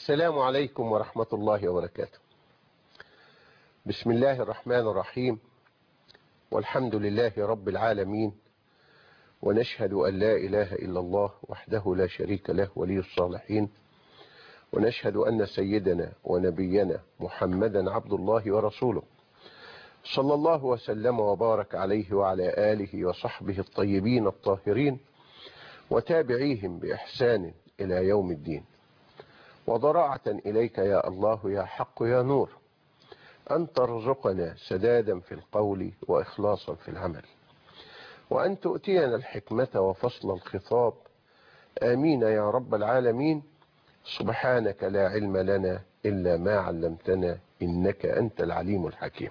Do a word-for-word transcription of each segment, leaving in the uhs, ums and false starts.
السلام عليكم ورحمة الله وبركاته. بسم الله الرحمن الرحيم، والحمد لله رب العالمين، ونشهد أن لا إله إلا الله وحده لا شريك له ولي الصالحين، ونشهد أن سيدنا ونبينا محمدا عبد الله ورسوله، صلى الله وسلم وبارك عليه وعلى آله وصحبه الطيبين الطاهرين وتابعيهم بإحسان إلى يوم الدين. وضراعة إليك يا الله يا حق يا نور أن ترزقنا سدادا في القول وإخلاصا في العمل، وأن تؤتينا الحكمة وفصل الخطاب، آمين يا رب العالمين. سبحانك لا علم لنا إلا ما علمتنا إنك أنت العليم الحكيم.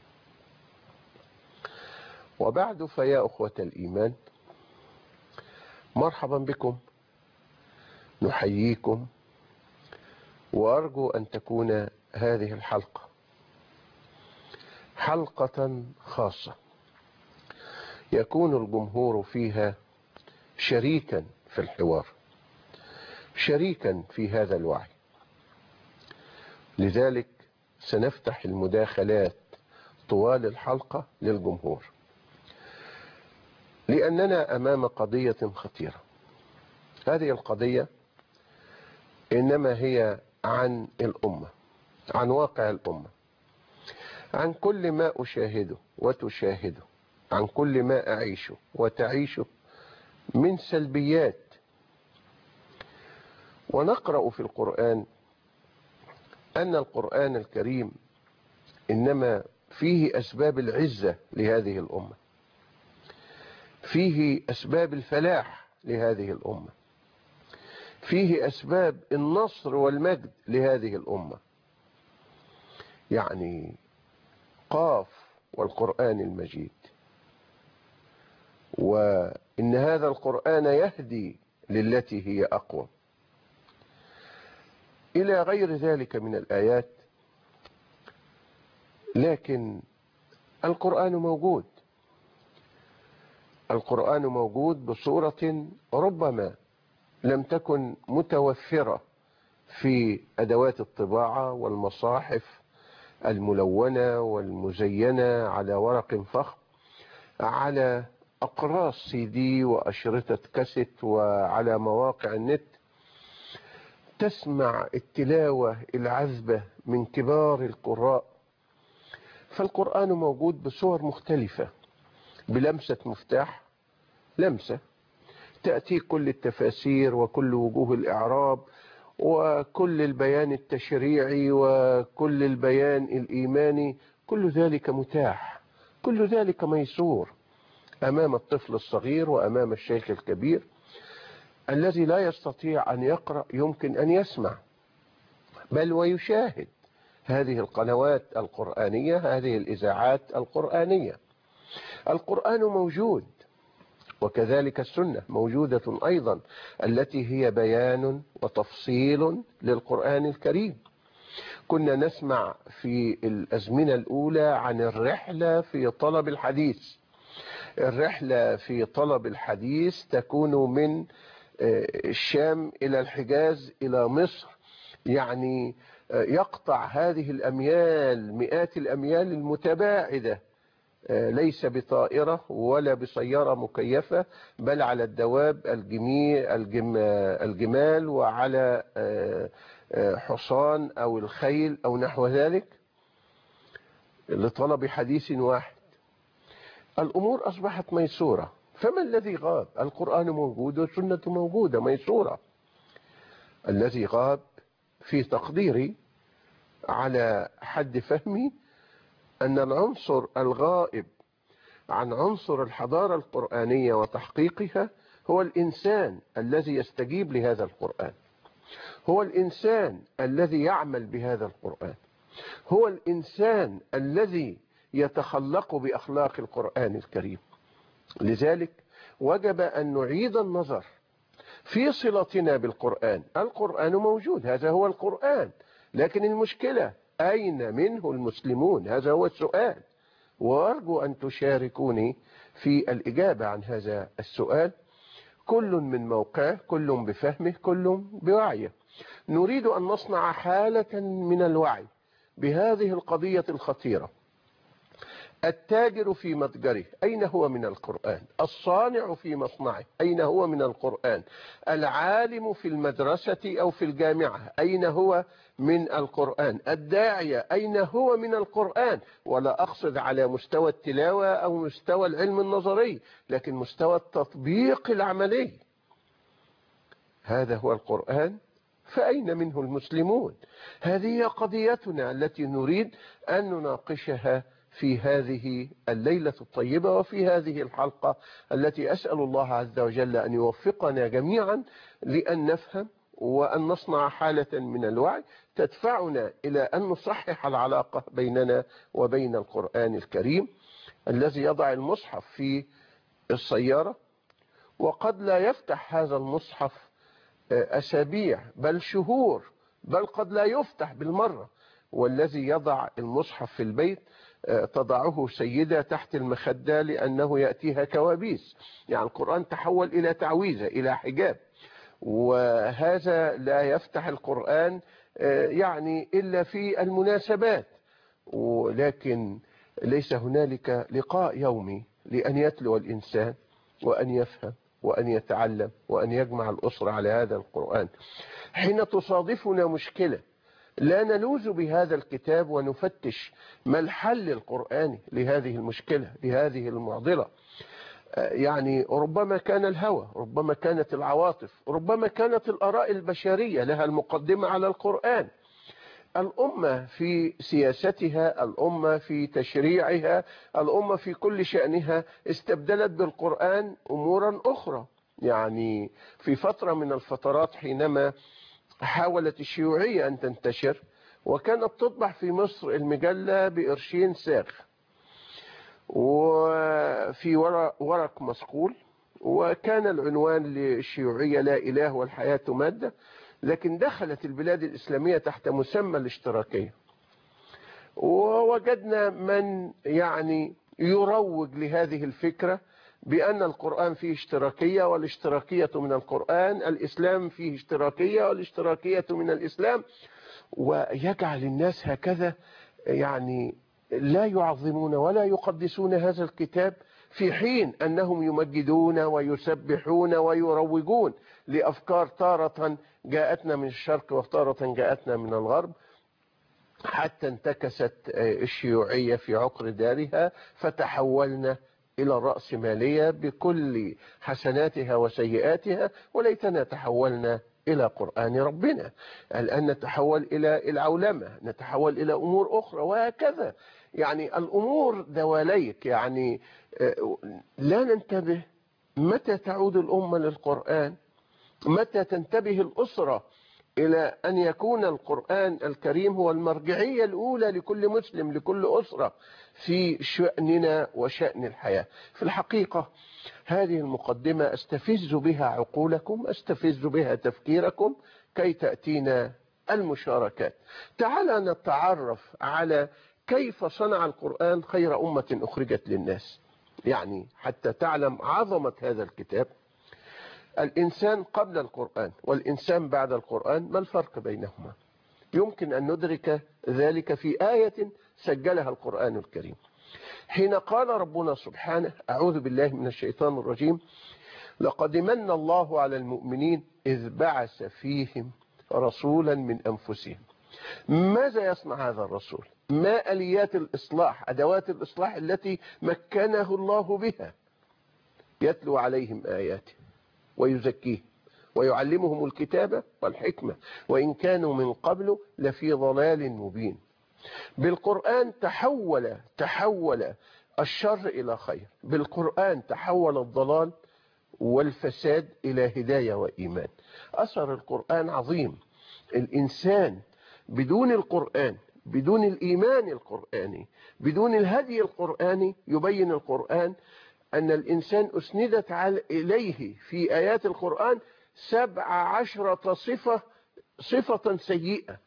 وبعد، فيا أخوة الإيمان، مرحبا بكم، نحييكم، وأرجو أن تكون هذه الحلقة حلقة خاصة يكون الجمهور فيها شريكا في الحوار، شريكا في هذا الوعي. لذلك سنفتح المداخلات طوال الحلقة للجمهور، لأننا أمام قضية خطيرة. هذه القضية إنما هي عن الأمة، عن واقع الأمة، عن كل ما أشاهده وتشاهده، عن كل ما أعيشه وتعيشه من سلبيات. ونقرأ في القرآن أن القرآن الكريم إنما فيه أسباب العزة لهذه الأمة، فيه أسباب الفلاح لهذه الأمة، فيه أسباب النصر والمجد لهذه الأمة. يعني قاف والقرآن المجيد، وإن هذا القرآن يهدي للتي هي أقوم، إلى غير ذلك من الآيات. لكن القرآن موجود، القرآن موجود بصورة ربما لم تكن متوفرة في أدوات الطباعة والمصاحف الملونة والمزينة على ورق فخم، على أقراص سي دي وأشرطة كاسيت، وعلى مواقع النت تسمع التلاوة العذبة من كبار القراء. فالقرآن موجود بصور مختلفة، بلمسة مفتاح، لمسة تأتي كل التفاسير وكل وجوه الإعراب وكل البيان التشريعي وكل البيان الإيماني، كل ذلك متاح، كل ذلك ميسور أمام الطفل الصغير وأمام الشيخ الكبير. الذي لا يستطيع أن يقرأ يمكن أن يسمع، بل ويشاهد هذه القنوات القرآنية، هذه الإذاعات القرآنية. القرآن موجود، وكذلك السنة موجودة أيضا، التي هي بيان وتفصيل للقرآن الكريم. كنا نسمع في الأزمنة الأولى عن الرحلة في طلب الحديث. الرحلة في طلب الحديث تكون من الشام إلى الحجاز إلى مصر، يعني يقطع هذه الأميال، مئات الأميال المتباعدة، ليس بطائرة ولا بسيارة مكيفة، بل على الدواب الجمال وعلى حصان أو الخيل أو نحو ذلك لطلب حديث واحد. الأمور أصبحت ميسورة، فما الذي غاب؟ القرآن موجود والسنة موجودة ميسورة. الذي غاب في تقديري على حد فهمي أن العنصر الغائب عن عنصر الحضارة القرآنية وتحقيقها هو الإنسان الذي يستجيب لهذا القرآن، هو الإنسان الذي يعمل بهذا القرآن، هو الإنسان الذي يتخلق بأخلاق القرآن الكريم. لذلك وجب أن نعيد النظر في صلتنا بالقرآن. القرآن موجود، هذا هو القرآن، لكن المشكلة أين منه المسلمون؟ هذا هو السؤال، وأرجو أن تشاركوني في الإجابة عن هذا السؤال، كل من موقعه، كل بفهمه، كل بوعيه. نريد أن نصنع حالة من الوعي بهذه القضية الخطيرة. التاجر في متجره أين هو من القرآن؟ الصانع في مصنعه أين هو من القرآن؟ العالم في المدرسة أو في الجامعة أين هو من القرآن؟ الداعية أين هو من القرآن؟ ولا أقصد على مستوى التلاوة أو مستوى العلم النظري، لكن مستوى التطبيق العملي. هذا هو القرآن، فأين منه المسلمون؟ هذه قضيتنا التي نريد أن نناقشها في هذه الليلة الطيبة وفي هذه الحلقة التي أسأل الله عز وجل أن يوفقنا جميعا لأن نفهم وأن نصنع حالة من الوعي تدفعنا إلى أن نصحح العلاقة بيننا وبين القرآن الكريم الذي يضع المصحف في السيارة وقد لا يفتح هذا المصحف أسابيع بل شهور، بل قد لا يفتح بالمرة. والذي يضع المصحف في البيت تضعه سيدة تحت المخدة لأنه يأتيها كوابيس. يعني القرآن تحول إلى تعويذة، إلى حجاب، وهذا لا يفتح القرآن يعني إلا في المناسبات. ولكن ليس هنالك لقاء يومي لأن يتلو الإنسان وأن يفهم وأن يتعلم وأن يجمع الأسرة على هذا القرآن. حين تصادفنا مشكلة لا نلوذ بهذا الكتاب ونفتش ما الحل القرآني لهذه المشكلة، لهذه المعضلة. يعني ربما كان الهوى، ربما كانت العواطف، ربما كانت الآراء البشرية لها المقدمة على القرآن. الأمة في سياستها، الأمة في تشريعها، الأمة في كل شأنها استبدلت بالقرآن أمورا أخرى. يعني في فترة من الفترات حينما حاولت الشيوعية أن تنتشر وكانت تطبع في مصر المجلة بقرشين ساغ وفي ورق مسقول، وكان العنوان للشيوعية لا إله والحياة مادة، لكن دخلت البلاد الإسلامية تحت مسمى الاشتراكية، ووجدنا من يعني يروج لهذه الفكرة بأن القرآن فيه اشتراكية والاشتراكية من القرآن، الإسلام فيه اشتراكية والاشتراكية من الإسلام، ويجعل الناس هكذا يعني لا يعظمون ولا يقدسون هذا الكتاب، في حين أنهم يمجدون ويسبحون ويروجون لأفكار تارة جاءتنا من الشرق وتارة جاءتنا من الغرب، حتى انتكست الشيوعية في عقر دارها فتحولنا إلى الرأسمالية بكل حسناتها وسيئاتها، وليتنا تحولنا إلى قرآن ربنا. الآن نتحول إلى العولمة، نتحول إلى أمور أخرى، وهكذا. يعني الأمور دواليك، يعني لا ننتبه متى تعود الأمة للقرآن، متى تنتبه الأسرة إلى أن يكون القرآن الكريم هو المرجعية الأولى لكل مسلم، لكل أسرة في شأننا وشأن الحياة. في الحقيقة هذه المقدمة أستفز بها عقولكم، أستفز بها تفكيركم كي تأتينا المشاركات. تعال نتعرف على كيف صنع القرآن خير أمة أخرجت للناس، يعني حتى تعلم عظمة هذا الكتاب. الإنسان قبل القرآن والإنسان بعد القرآن، ما الفرق بينهما؟ يمكن أن ندرك ذلك في آية سجلها القرآن الكريم، حين قال ربنا سبحانه: أعوذ بالله من الشيطان الرجيم: لقد من الله على المؤمنين إذ بعث فيهم رسولا من أنفسهم. ماذا يصنع هذا الرسول؟ ما آليات الإصلاح، أدوات الإصلاح التي مكنه الله بها؟ يتلو عليهم آياته ويزكيهم ويعلمهم الكتاب والحكمة وإن كانوا من قبل لفي ضلال مبين. بالقرآن تحول تحول الشر إلى خير، بالقرآن تحول الضلال والفساد إلى هداية وإيمان. أثر القرآن عظيم. الإنسان بدون القرآن، بدون الإيمان القرآني، بدون الهدي القرآني، يبين القرآن أن الإنسان أسندت إليه في آيات القرآن سبع عشرة صفة صفة سيئة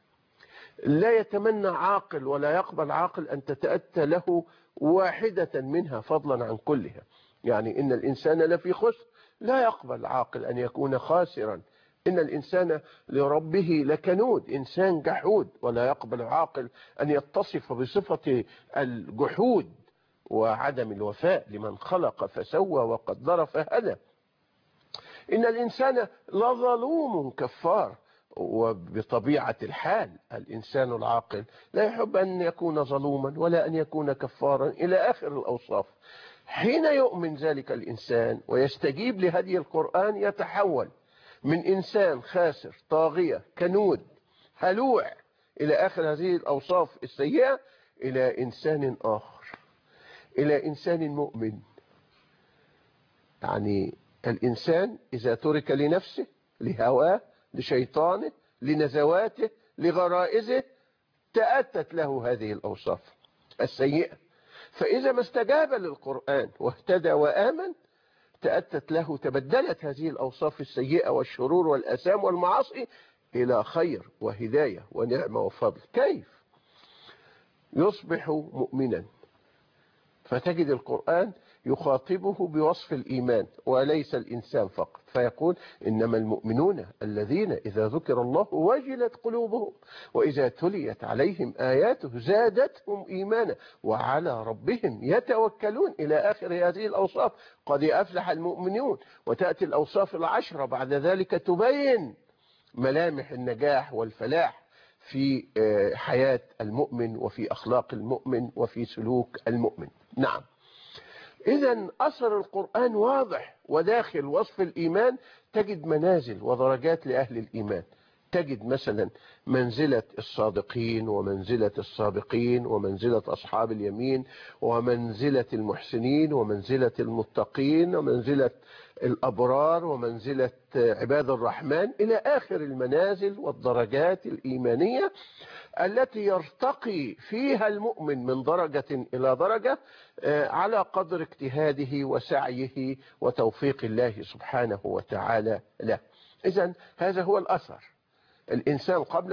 لا يتمنى عاقل ولا يقبل عاقل أن تتأتى له واحدة منها فضلا عن كلها. يعني إن الإنسان لفي خسر، لا يقبل عاقل أن يكون خاسرا إن الإنسان لربه لكنود، إنسان جحود، ولا يقبل عاقل أن يتصف بصفة الجحود وعدم الوفاء لمن خلق فسوى وقدر فهدى. إن الإنسان لظلوم كفار، وبطبيعة الحال الإنسان العاقل لا يحب أن يكون ظلوما ولا أن يكون كفارا إلى آخر الأوصاف. حين يؤمن ذلك الإنسان ويستجيب لهدي القرآن يتحول من إنسان خاسر طاغية كنود هلوع إلى آخر هذه الأوصاف السيئة إلى إنسان آخر، إلى إنسان مؤمن. يعني الإنسان إذا ترك لنفسه لهواه لشيطانه لنزواته لغرائزه تأتت له هذه الأوصاف السيئة. فإذا ما استجاب للقرآن واهتدى وآمن تأتت له، تبدلت هذه الأوصاف السيئة والشرور والأثام والمعاصي إلى خير وهداية ونعمة وفضل. كيف؟ يصبح مؤمنا، فتجد القرآن يخاطبه بوصف الإيمان وليس الإنسان فقط، فيقول إنما المؤمنون الذين إذا ذكر الله وجلت قلوبهم وإذا تليت عليهم آياته زادتهم إيمانا وعلى ربهم يتوكلون إلى آخر هذه الأوصاف. قد أفلح المؤمنون، وتأتي الأوصاف العشرة بعد ذلك تبين ملامح النجاح والفلاح في حياة المؤمن وفي أخلاق المؤمن وفي سلوك المؤمن. نعم، إذن أثر القرآن واضح وداخل وصف الإيمان. تجد منازل ودرجات لأهل الإيمان، تجد مثلا منزلة الصادقين ومنزلة السابقين ومنزلة أصحاب اليمين ومنزلة المحسنين ومنزلة المتقين ومنزلة الأبرار ومنزلة عباد الرحمن إلى آخر المنازل والدرجات الإيمانية التي يرتقي فيها المؤمن من درجة إلى درجة على قدر اجتهاده وسعيه وتوفيق الله سبحانه وتعالى له. إذن هذا هو الأثر. الإنسان قبل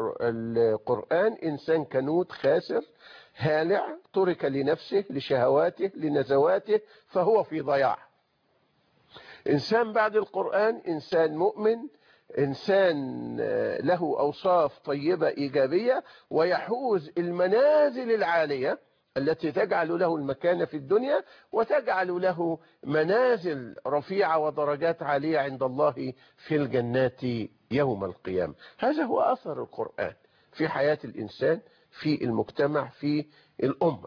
القرآن إنسان كنود خاسر هالع، ترك لنفسه لشهواته لنزواته فهو في ضياع. إنسان بعد القرآن إنسان مؤمن، إنسان له أوصاف طيبة إيجابية ويحوز المنازل العالية التي تجعل له المكانة في الدنيا وتجعل له منازل رفيعة ودرجات عالية عند الله في الجنات يوم القيامة. هذا هو أثر القرآن في حياة الإنسان في المجتمع في الأمة.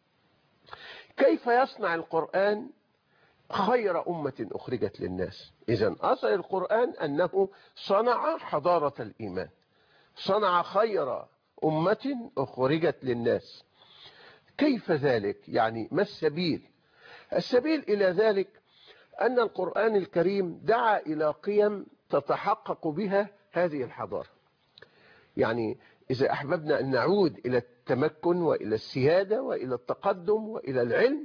كيف يصنع القرآن خير أمة أخرجت للناس؟ إذن أثر القرآن أنه صنع حضارة الإيمان، صنع خير أمة أخرجت للناس. كيف ذلك؟ يعني ما السبيل؟ السبيل إلى ذلك أن القرآن الكريم دعا إلى قيم تتحقق بها هذه الحضارة. يعني إذا أحببنا أن نعود إلى التمكن وإلى السيادة وإلى التقدم وإلى العلم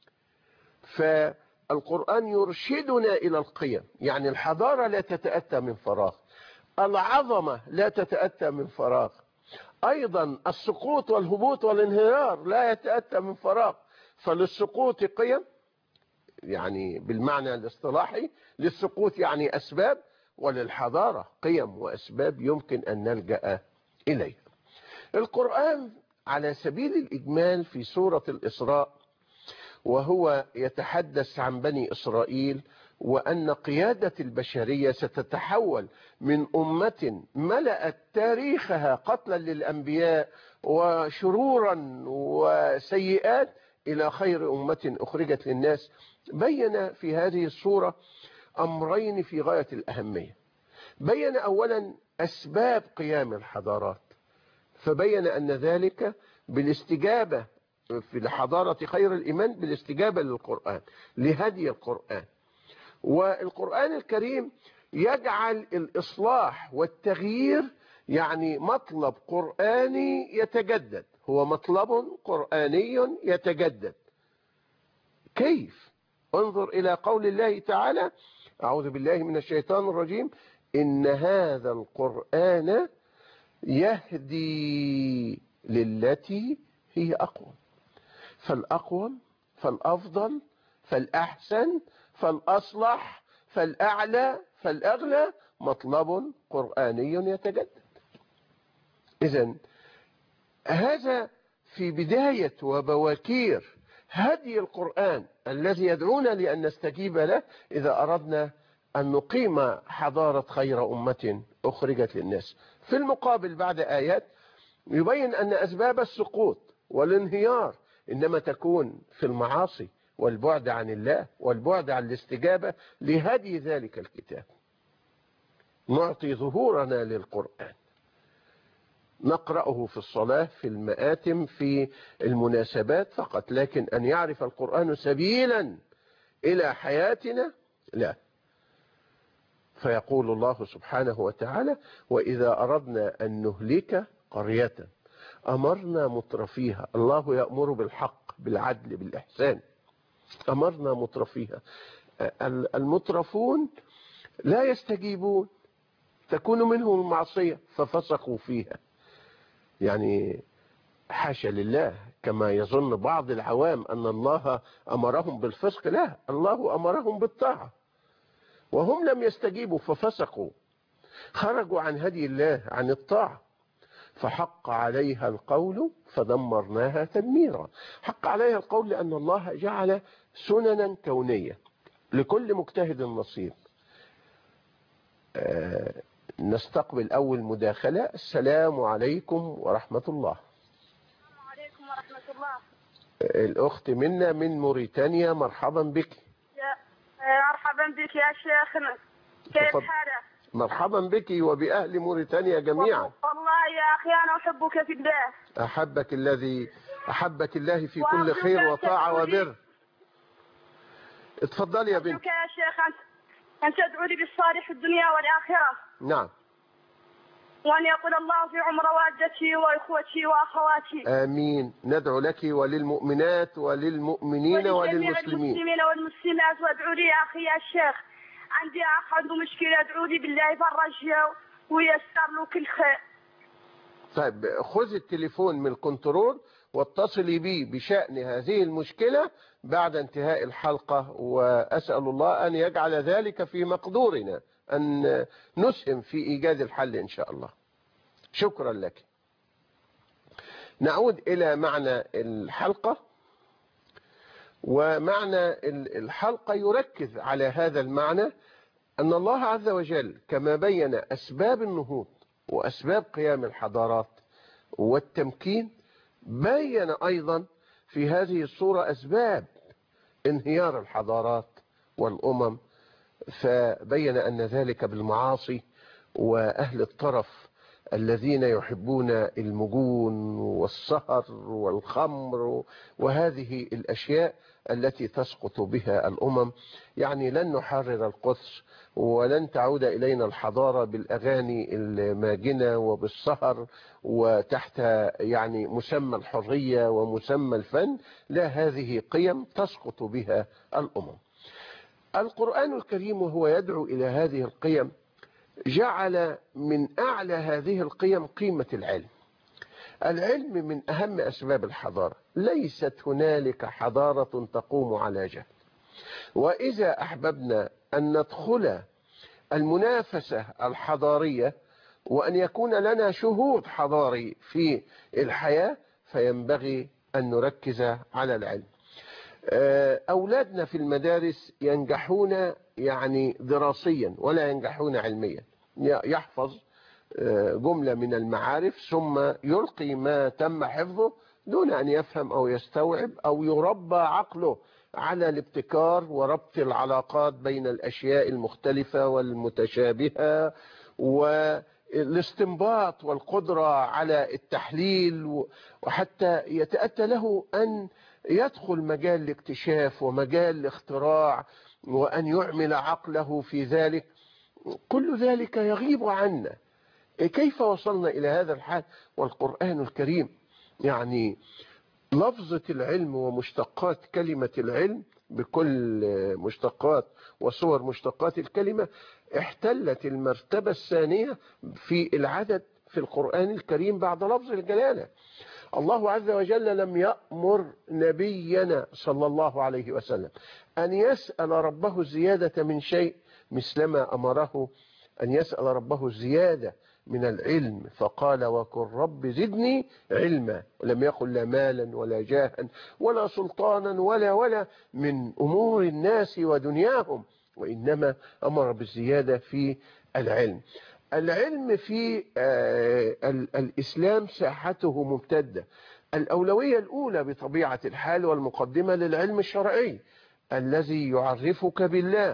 فالقرآن يرشدنا إلى القيم. يعني الحضارة لا تتأتى من فراغ، العظمة لا تتأتى من فراغ، أيضا السقوط والهبوط والانهيار لا يتأتى من فراغ. فللسقوط قيم يعني بالمعنى الاصطلاحي، للسقوط يعني أسباب، وللحضارة قيم وأسباب يمكن أن نلجأ إليها. القرآن على سبيل الإجمال في سورة الإسراء وهو يتحدث عن بني إسرائيل وأن قيادة البشرية ستتحول من أمة ملأت تاريخها قتلا للأنبياء وشرورا وسيئات إلى خير أمة أخرجت للناس. بين في هذه السورة أمرين في غاية الأهمية. بين أولا أسباب قيام الحضارات، فبين أن ذلك بالاستجابة في الحضارة خير الإيمان بالاستجابة للقرآن لهدي القرآن. والقرآن الكريم يجعل الإصلاح والتغيير يعني مطلب قرآني يتجدد، هو مطلب قرآني يتجدد. كيف؟ انظر إلى قول الله تعالى: أعوذ بالله من الشيطان الرجيم، إن هذا القرآن يهدي للتي هي أقوم. فالأقوم فالأفضل فالأحسن فالأصلح فالأعلى فالأغلى مطلب قرآني يتجدد. إذن هذا في بداية وبواكير هدي القرآن الذي يدعونا لأن نستجيب له إذا أردنا أن نقيم حضارة خير أمة أخرجت للناس. في المقابل بعد آيات يبين أن أسباب السقوط والانهيار إنما تكون في المعاصي والبعد عن الله والبعد عن الاستجابة لهدي ذلك الكتاب. نعطي ظهورنا للقرآن، نقرأه في الصلاة، في المآتم، في المناسبات فقط، لكن أن يعرف القرآن سبيلا إلى حياتنا لا. فيقول الله سبحانه وتعالى: وإذا أردنا أن نهلك قرية أمرنا مترفيها. الله يأمر بالحق بالعدل بالإحسان، أمرنا مترفيها. المترفون لا يستجيبون، تكون منهم المعصية ففسقوا فيها. يعني حاشا لله كما يظن بعض العوام أن الله أمرهم بالفسق، لا، الله أمرهم بالطاعة وهم لم يستجيبوا ففسقوا، خرجوا عن هدي الله عن الطاعة، فحق عليها القول فدمرناها تدميرا. حق عليها القول لأن الله جعل سننا كونية لكل مجتهد نصيب. آه نستقبل أول مداخلة. السلام عليكم ورحمة الله. السلام عليكم ورحمة الله. الأخت منا من موريتانيا، مرحبا بك. يا مرحبا بك يا شيخنا، كيف حالك؟ مرحبا بك وبأهل موريتانيا جميعا. والله يا أخي أنا أحبك في الله. أحبك الذي أحبك الله في كل خير وطاعة وبر. اتفضلي يا بنت. يا شيخ أن تدعو لي بالصالح في الدنيا والآخرة. نعم. وأن يقول الله في عمر والدتي وإخوتي وأخواتي. آمين. ندعو لك وللمؤمنات وللمؤمنين وللمسلمين المسلمين والمسلمات. وادعو لي يا أخي يا شيخ، عندي أخ عنده مشكلة، ادعو لي بالله فرجه ويسر له كل خير. طيب خذ التليفون من الكنترول واتصلي بي بشأن هذه المشكلة بعد انتهاء الحلقة، وأسأل الله أن يجعل ذلك في مقدورنا أن نسهم في إيجاد الحل إن شاء الله. شكرا لك. نعود إلى معنى الحلقة، ومعنى الحلقة يركز على هذا المعنى، أن الله عز وجل كما بين أسباب النهوض وأسباب قيام الحضارات والتمكين، بين أيضا في هذه الصورة أسباب انهيار الحضارات والأمم، فبين أن ذلك بالمعاصي وأهل الطرف الذين يحبون المجون والسهر والخمر وهذه الأشياء التي تسقط بها الأمم. يعني لن نحرر القدس ولن تعود إلينا الحضارة بالأغاني الماجنة وبالسهر وتحت يعني مسمى الحرية ومسمى الفن، لا، هذه قيم تسقط بها الأمم. القرآن الكريم وهو يدعو إلى هذه القيم جعل من أعلى هذه القيم قيمة العلم. العلم من أهم أسباب الحضارة، ليست هنالك حضارة تقوم على جهل. وإذا أحببنا أن ندخل المنافسة الحضارية وأن يكون لنا شهود حضاري في الحياة، فينبغي أن نركز على العلم. أولادنا في المدارس ينجحون يعني دراسيا ولا ينجحون علميا. يحفظ جملة من المعارف ثم يلقي ما تم حفظه دون أن يفهم أو يستوعب أو يربى عقله على الابتكار وربط العلاقات بين الأشياء المختلفة والمتشابهة والاستنباط والقدرة على التحليل، وحتى يتأتى له أن يدخل مجال الاكتشاف ومجال الاختراع وأن يعمل عقله في ذلك. كل ذلك يغيب عنا. كيف وصلنا إلى هذا الحال والقرآن الكريم يعني لفظة العلم ومشتقات كلمة العلم بكل مشتقات وصور مشتقات الكلمة احتلت المرتبة الثانية في العدد في القرآن الكريم بعد لفظ الجلالة. الله عز وجل لم يأمر نبينا صلى الله عليه وسلم أن يسأل ربه الزيادة من شيء مثلما أمره أن يسأل ربه الزيادة من العلم، فقال وقل رب زدني علما، ولم يقل لا مالا ولا جاها ولا سلطانا ولا ولا من أمور الناس ودنياهم، وإنما أمر بالزيادة في العلم. العلم في الإسلام ساحته ممتدة. الأولوية الأولى بطبيعة الحال والمقدمة للعلم الشرعي الذي يعرفك بالله.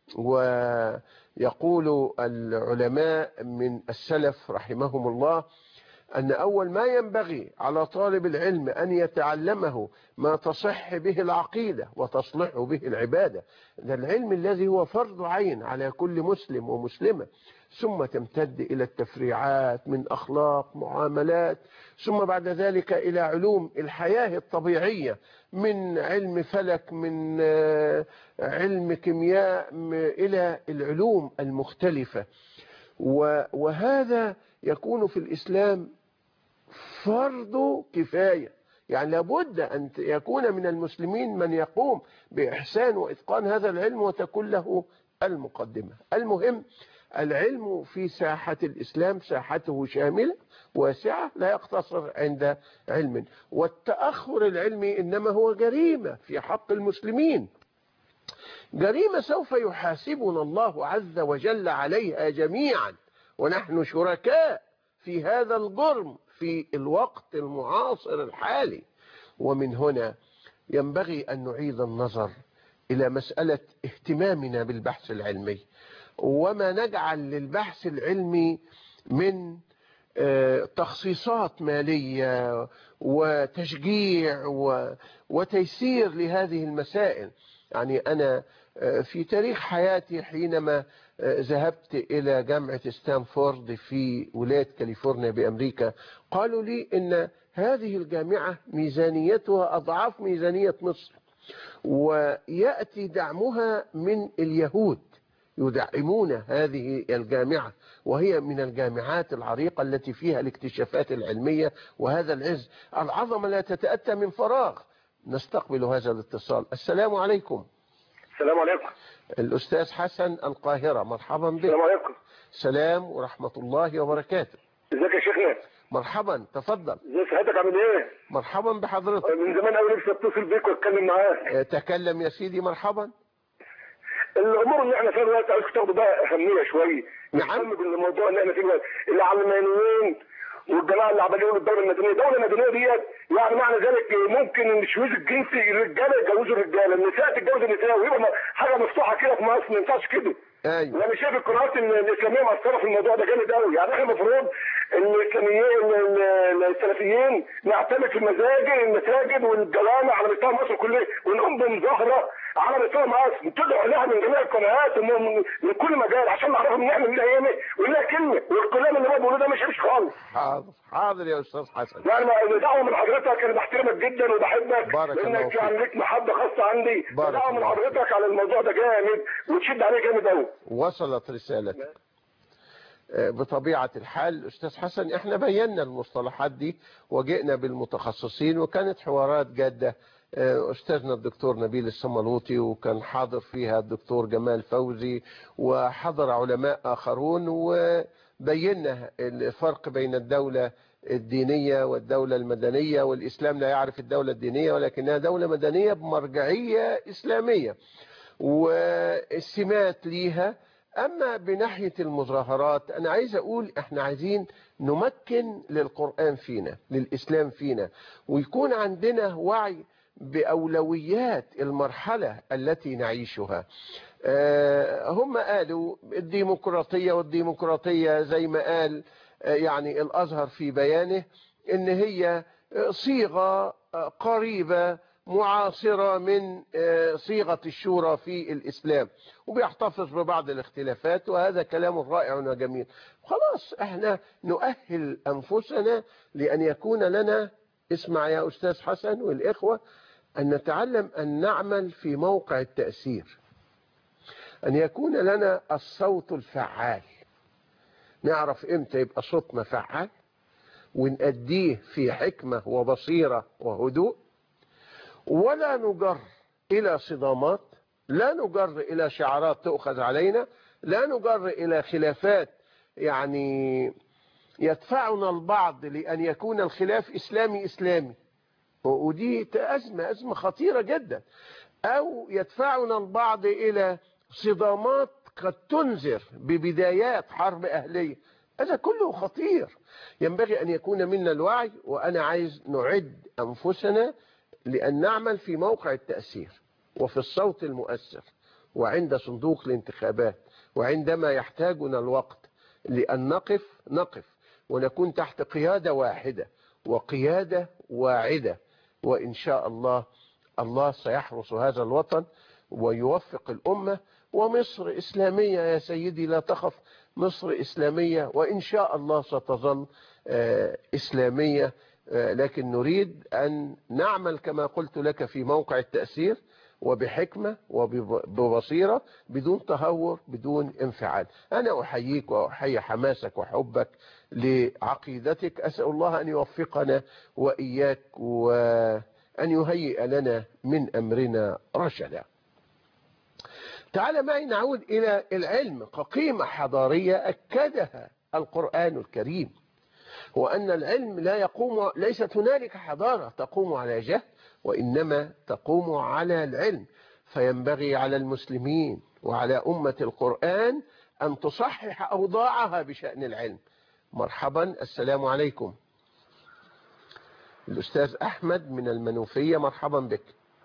ويقول العلماء من السلف رحمهم الله أن أول ما ينبغي على طالب العلم أن يتعلمه ما تصح به العقيدة وتصلح به العبادة، ده العلم الذي هو فرض عين على كل مسلم ومسلمة، ثم تمتد إلى التفريعات من أخلاق معاملات، ثم بعد ذلك إلى علوم الحياة الطبيعية من علم فلك من علم كيمياء إلى العلوم المختلفة. وهذا يكون في الإسلام فرض كفاية، يعني لابد أن يكون من المسلمين من يقوم بإحسان وإتقان هذا العلم وتكون له المقدمة. المهم العلم في ساحة الإسلام ساحته شاملة واسعة لا يقتصر عند علم، والتأخر العلمي إنما هو جريمة في حق المسلمين، جريمة سوف يحاسبنا الله عز وجل عليها جميعا، ونحن شركاء في هذا الجرم في الوقت المعاصر الحالي. ومن هنا ينبغي أن نعيد النظر إلى مسألة اهتمامنا بالبحث العلمي، وما نجعل للبحث العلمي من تخصيصات مالية وتشجيع وتيسير لهذه المسائل. يعني أنا في تاريخ حياتي حينما ذهبت إلى جامعة ستانفورد في ولاية كاليفورنيا بأمريكا، قالوا لي إن هذه الجامعة ميزانيتها أضعاف ميزانية مصر، ويأتي دعمها من اليهود، يدعمون هذه الجامعة، وهي من الجامعات العريقة التي فيها الاكتشافات العلمية وهذا العز. العظمة لا تتأتى من فراغ. نستقبل هذا الاتصال. السلام عليكم. السلام عليكم. الأستاذ حسن القاهرة، مرحبا بك. السلام عليكم. سلام ورحمة الله وبركاته. ازيك يا شيخنا؟ مرحبا، تفضل. ازي صحتك، عامل ايه؟ مرحبا بحضرتك. من زمان قوي نفسي اتصل بيك واتكلم معاك. تكلم يا سيدي. مرحبا. الامور اللي احنا فيها دلوقتي عايزك تاخدوا بقى اهميه شويه. نعم. بالموضوع اللي احنا فيه دلوقتي، العلمانيين والجماعه اللي عمالين يقولوا الدوله المدنيه، الدوله المدنيه ديت يعني معنى ذلك ممكن الشذوذ الجنسي الرجاله يتجوزوا الرجاله، النساء تتجوز النساء، ويبقى حاجه مفتوحه كده في مصر، ما ينفعش كده. ايوه. وانا شايف القنوات الاسلاميه مؤثره في الموضوع ده جامد قوي. يعني احنا المفروض الاسلاميين السلفيين نعتمد في المساجد المساجد والجوامع على مستوى مصر كله، ونقوم بمظاهره على مستوى مصر تدعو لها من جميع القنوات ومن من كل مجال عشان نعرفهم نعمل لها ايه ولها كلمه، والكلام اللي هو بيقولوه ده مش مش خالص. حاضر حاضر يا استاذ حسن. يعني دعوه من حضرتك، انا بحترمك جدا وبحبك بارك الله لانك فيك. يعني ليك محبه خاصه عندي. دعوه من حضرتك على الموضوع ده جامد وتشد عليه جامد قوي. وصلت رسالتك. بطبيعة الحال أستاذ حسن احنا بينا المصطلحات دي وجئنا بالمتخصصين، وكانت حوارات جادة. أستاذنا الدكتور نبيل الصملوطي، وكان حاضر فيها الدكتور جمال فوزي، وحضر علماء آخرون، وبينا الفرق بين الدولة الدينية والدولة المدنية. والإسلام لا يعرف الدولة الدينية ولكنها دولة مدنية بمرجعية إسلامية والسمات ليها. أما بناحية المظاهرات أنا عايز أقول إحنا عايزين نمكن للقرآن فينا، للإسلام فينا، ويكون عندنا وعي بأولويات المرحلة التي نعيشها. هم قالوا الديمقراطية، والديمقراطية زي ما قال يعني الأزهر في بيانه إن هي صيغة قريبة معاصرة من صيغة الشورى في الإسلام، وبيحتفظ ببعض الاختلافات، وهذا كلام رائع وجميل. خلاص احنا نؤهل أنفسنا لأن يكون لنا، اسمع يا أستاذ حسن والإخوة، أن نتعلم أن نعمل في موقع التأثير، أن يكون لنا الصوت الفعال، نعرف إمتى يبقى صوتنا فعال ونأديه في حكمة وبصيرة وهدوء، ولا نجر إلى صدامات، لا نجر إلى شعارات تؤخذ علينا، لا نجر إلى خلافات يعني يدفعنا البعض لأن يكون الخلاف إسلامي إسلامي، ودي أزمة أزمة خطيرة جدا، أو يدفعنا البعض إلى صدامات قد تنذر ببدايات حرب أهلية. هذا كله خطير، ينبغي أن يكون منا الوعي. وأنا عايز نعد أنفسنا لأن نعمل في موقع التأثير وفي الصوت المؤثر وعند صندوق الانتخابات، وعندما يحتاجنا الوقت لأن نقف نقف ونكون تحت قيادة واحدة وقيادة واعدة. وإن شاء الله الله سيحرس هذا الوطن ويوفق الأمة. ومصر إسلامية يا سيدي، لا تخف، مصر إسلامية وإن شاء الله ستظل إسلامية، لكن نريد أن نعمل كما قلت لك في موقع التأثير وبحكمة وببصيرة بدون تهور بدون انفعال. أنا أحييك وأحيي حماسك وحبك لعقيدتك. أسأل الله أن يوفقنا وإياك وأن يهيئ لنا من أمرنا رشدا. تعال معي نعود إلى العلم كقيمة حضارية أكدها القرآن الكريم، وأن العلم لا يقوم، ليست هنالك حضارة تقوم على جهل، وإنما تقوم على العلم. فينبغي على المسلمين وعلى أمة القرآن أن تصحح أوضاعها بشأن العلم. مرحبا، السلام عليكم. الأستاذ أحمد من المنوفية، مرحبا بك.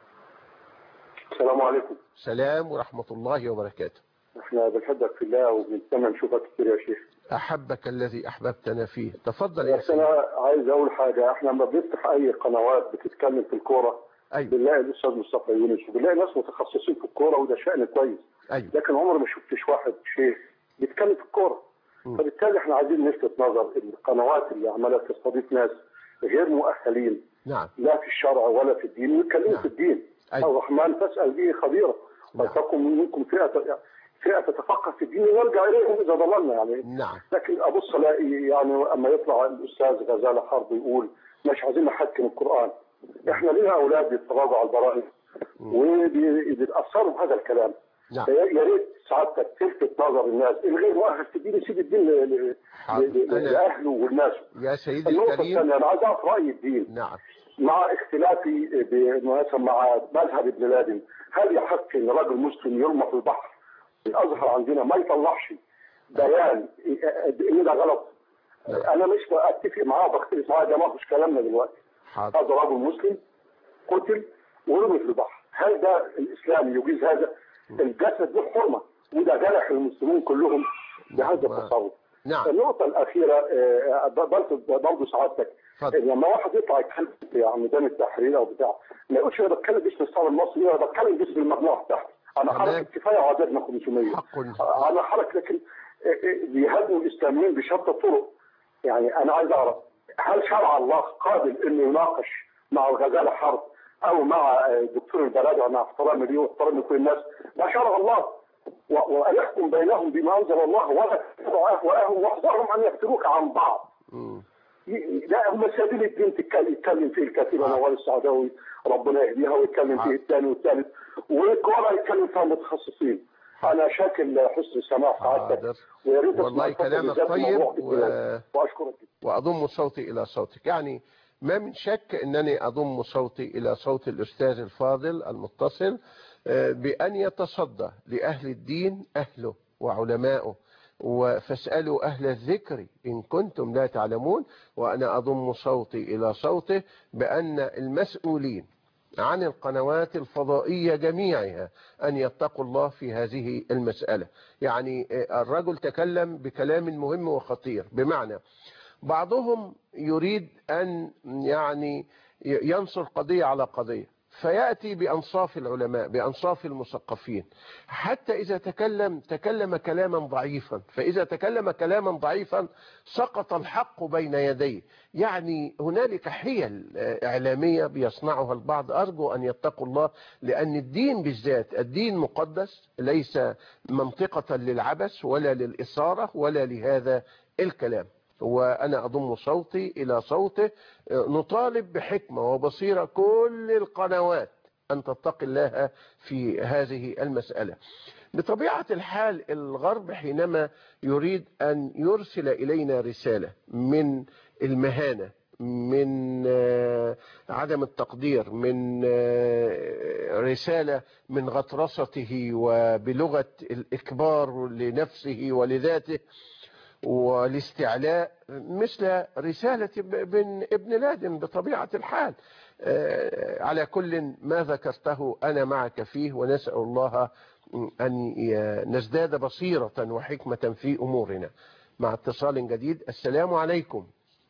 السلام عليكم. سلام ورحمة الله وبركاته. احنا بنحبك في الله وبنتمنى نشوفك كتير يا شيخ. أحبك الذي أحببتنا فيه. تفضل يا بس سيدي. انا عايز اقول حاجه، احنا لما بنفتح اي قنوات بتتكلم في الكوره أيوة. بنلاقي الاستاذ مصطفى يونس وبنلاقي ناس متخصصين في الكوره، وده شأن كويس. أيوة. لكن عمري ما شفتش واحد شيخ بيتكلم في الكوره. فبالتالي احنا عايزين نلفت نظر القنوات اللي عماله تستضيف ناس غير مؤهلين، نعم، لا في الشرع ولا في الدين، ويتكلموا نعم. في الدين. أيوة. الرحمن فاسأل به خبيرا، نعم. ولتكن منكم فئة فئة تتفقه في الدين ونرجع إليهم إذا ضللنا يعني. نعم. لكن أبص ألاقي يعني أما يطلع الأستاذ غزالة حرب يقول مش عايزين نحكم القرآن، إحنا لينا أولاد بيتفرجوا على البرامج وبيتأثروا بهذا الكلام. نعم. يا ريت سعادتك تلفت نظر الناس، الغير مؤهل في الدين يسيب الدين ل- ل- لأهله والناس. يا سيدي النقطة الكريم. الثانية أنا عايز أعرف رأي الدين. نعم. مع اختلافي مثلا مع مذهب ابن لادن، هل يحق ان رجل مسلم يرمى في البحر؟ الازهر عندنا ما يطلعش بيان ان ده غلط. انا مش اتفق معاه وبختلف معاه، ده ما فيش كلامنا دلوقتي. حاضر. هذا رجل مسلم قتل ورمي في البحر، هل ده الاسلام يجيز هذا؟ الجسد له حرمه، وده جرح المسلمين كلهم بهذا التصرف. نعم. النقطه الاخيره برضه سعادتك، لما واحد يطلع يتكلم في ميدان التحرير او بتاع ما يقولش انا بتكلم باسم الثوره المصري، انا بتكلم باسم المجموعه بتاعتي. انا حركه كفايه وعددنا خمسمية، انا حركه، لكن بيهاجموا الاسلاميين بشتى الطرق. يعني انا عايز اعرف هل شرع الله قابل انه يناقش مع الغزاله حرب او مع الدكتور البرادعي مع احترام ليه واحترام لكل الناس؟ ده شرع الله، وان يحكم بينهم بما انزل الله ولا تتبعوا اهواءهم واحذرهم ان يفتروك عن بعض. لا هم سبيل الدين يتكلم فيه الكثير، نوال السعداوي ربنا يهديها، ويتكلم فيه الثاني والثالث، والكوره يتكلم فيها متخصصين. انا شاكل حسن سماع سعادتك، ويا ريت والله كلامك طيب و... واشكرك واضم صوتي الى صوتك. يعني ما من شك انني اضم صوتي الى صوت الاستاذ الفاضل المتصل بان يتصدى لاهل الدين اهله وعلمائه، فاسألوا أهل الذكر إن كنتم لا تعلمون. وأنا أضم صوتي إلى صوته بأن المسؤولين عن القنوات الفضائية جميعها أن يتقوا الله في هذه المسألة. يعني الرجل تكلم بكلام مهم وخطير، بمعنى بعضهم يريد أن يعني ينصر قضية على قضية، فيأتي بأنصاف العلماء بأنصاف المثقفين، حتى إذا تكلم تكلم كلاما ضعيفا، فإذا تكلم كلاما ضعيفا سقط الحق بين يديه. يعني هنالك حيل إعلامية بيصنعها البعض، أرجو أن يتقوا الله، لأن الدين بالذات الدين مقدس، ليس منطقة للعبث ولا للإثارة ولا لهذا الكلام. وأنا أضم صوتي إلى صوته، نطالب بحكمة وبصيرة كل القنوات أن تتقي الله في هذه المسألة. بطبيعة الحال الغرب حينما يريد أن يرسل إلينا رسالة من المهانة، من عدم التقدير، من رسالة من غطرسته وبلغة الإكبار لنفسه ولذاته والاستعلاء، مثل رسالة ابن ابن لادن بطبيعة الحال. على كل ما ذكرته أنا معك فيه، ونسأل الله أن نزداد بصيرة وحكمة في أمورنا. مع اتصال جديد. السلام عليكم.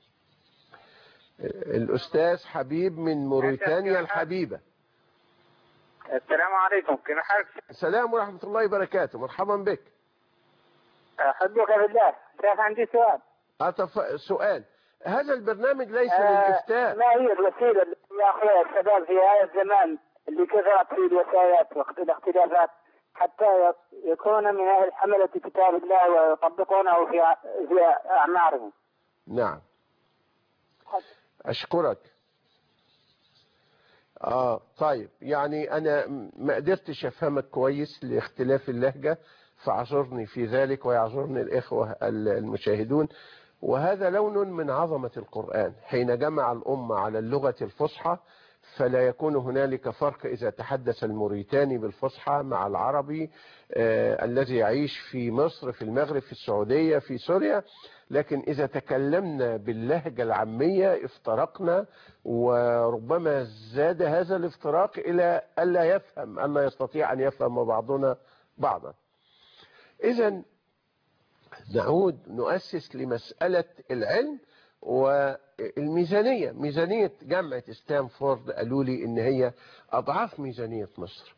الأستاذ حبيب من موريتانيا الحبيبة. السلام عليكم، كيف حالك؟ السلام ورحمة الله وبركاته، مرحبا بك. أحبك في الله. شيخ عندي سؤال. أتف... سؤال. هذا البرنامج ليس آه للإفتاء. ما هي الوسيلة اللي يأخذها الشباب في هذا الزمان اللي كثرت فيه الوسايات والاختلافات حتى يكون من أهل حملة كتاب الله ويطبقونه في في أعمارهم؟ نعم. أشكرك. آه طيب، يعني أنا ما قدرتش أفهمك كويس لاختلاف اللهجة، فاعذرني في ذلك ويعذرني الإخوة المشاهدون. وهذا لون من عظمة القرآن، حين جمع الأمة على اللغة الفصحى فلا يكون هنالك فرق إذا تحدث الموريتاني بالفصحى مع العربي آه الذي يعيش في مصر، في المغرب، في السعودية، في سوريا. لكن إذا تكلمنا باللهجة العامية افترقنا، وربما زاد هذا الافتراق إلى ألا يفهم، ألا يستطيع أن يفهم بعضنا بعضا. إذا نعود نؤسس لمسألة العلم والميزانية. ميزانية جامعة ستانفورد قالوا لي إن هي أضعاف ميزانية مصر،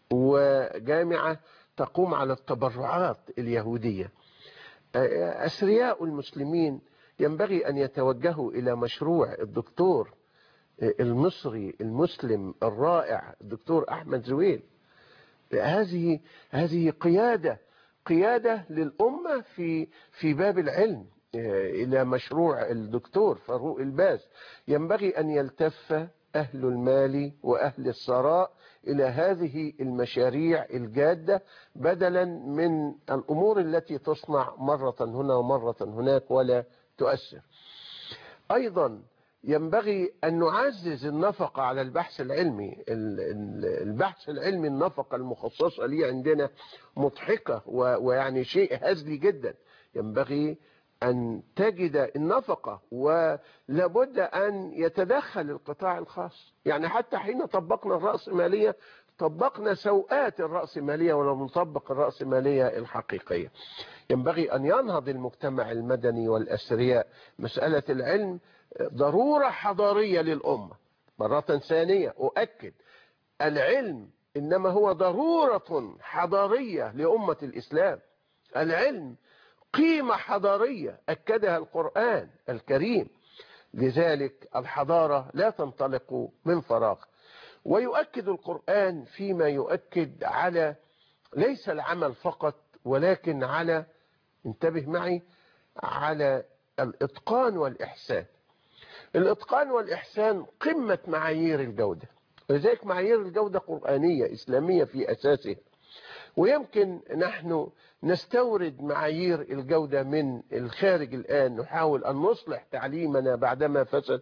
وجامعة تقوم على التبرعات اليهودية. أثرياء المسلمين ينبغي أن يتوجهوا إلى مشروع الدكتور المصري المسلم الرائع الدكتور أحمد زويل. هذه هذه قيادة قيادة للأمة في في باب العلم إلى مشروع الدكتور فاروق الباز. ينبغي أن يلتف أهل المال وأهل الثراء إلى هذه المشاريع الجادة، بدلا من الأمور التي تصنع مرة هنا ومرة هناك ولا تؤثر. أيضا ينبغي أن نعزز النفقة على البحث العلمي. البحث العلمي النفقة المخصصة ليه عندنا مضحكة ويعني شيء هزلي جدا. ينبغي أن تجد النفقة، ولابد أن يتدخل القطاع الخاص. يعني حتى حين طبقنا الرأسمالية طبقنا سوءات الرأسمالية ولم نطبق الرأسمالية الحقيقية. ينبغي أن ينهض المجتمع المدني والأثرياء. مسألة العلم ضرورة حضارية للأمة. مرة ثانية أؤكد، العلم إنما هو ضرورة حضارية لأمة الإسلام. العلم قيمة حضارية أكدها القرآن الكريم. لذلك الحضارة لا تنطلق من فراغ. ويؤكد القرآن فيما يؤكد على ليس العمل فقط، ولكن على، انتبه معي، على الإتقان والإحسان. الإتقان والإحسان قمة معايير الجودة، ولذلك معايير الجودة قرآنية إسلامية في أساسها. ويمكن نحن نستورد معايير الجودة من الخارج الآن. نحاول أن نصلح تعليمنا بعدما فسد،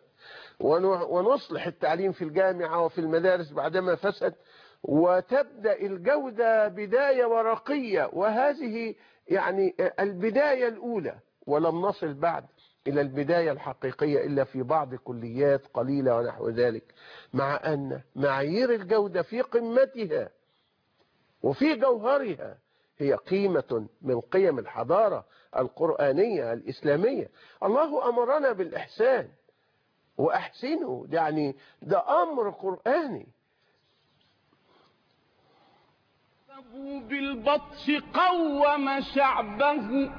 ونصلح التعليم في الجامعة وفي المدارس بعدما فسد، وتبدأ الجودة بداية ورقية، وهذه يعني البداية الأولى، ولم نصل بعد إلى البداية الحقيقية إلا في بعض كليات قليلة ونحو ذلك. مع أن معايير الجودة في قمتها وفي جوهرها هي قيمة من قيم الحضارة القرآنية الإسلامية. الله أمرنا بالإحسان، وأحسنوا، يعني ده أمر قرآني. بالبطش قوم شعبه،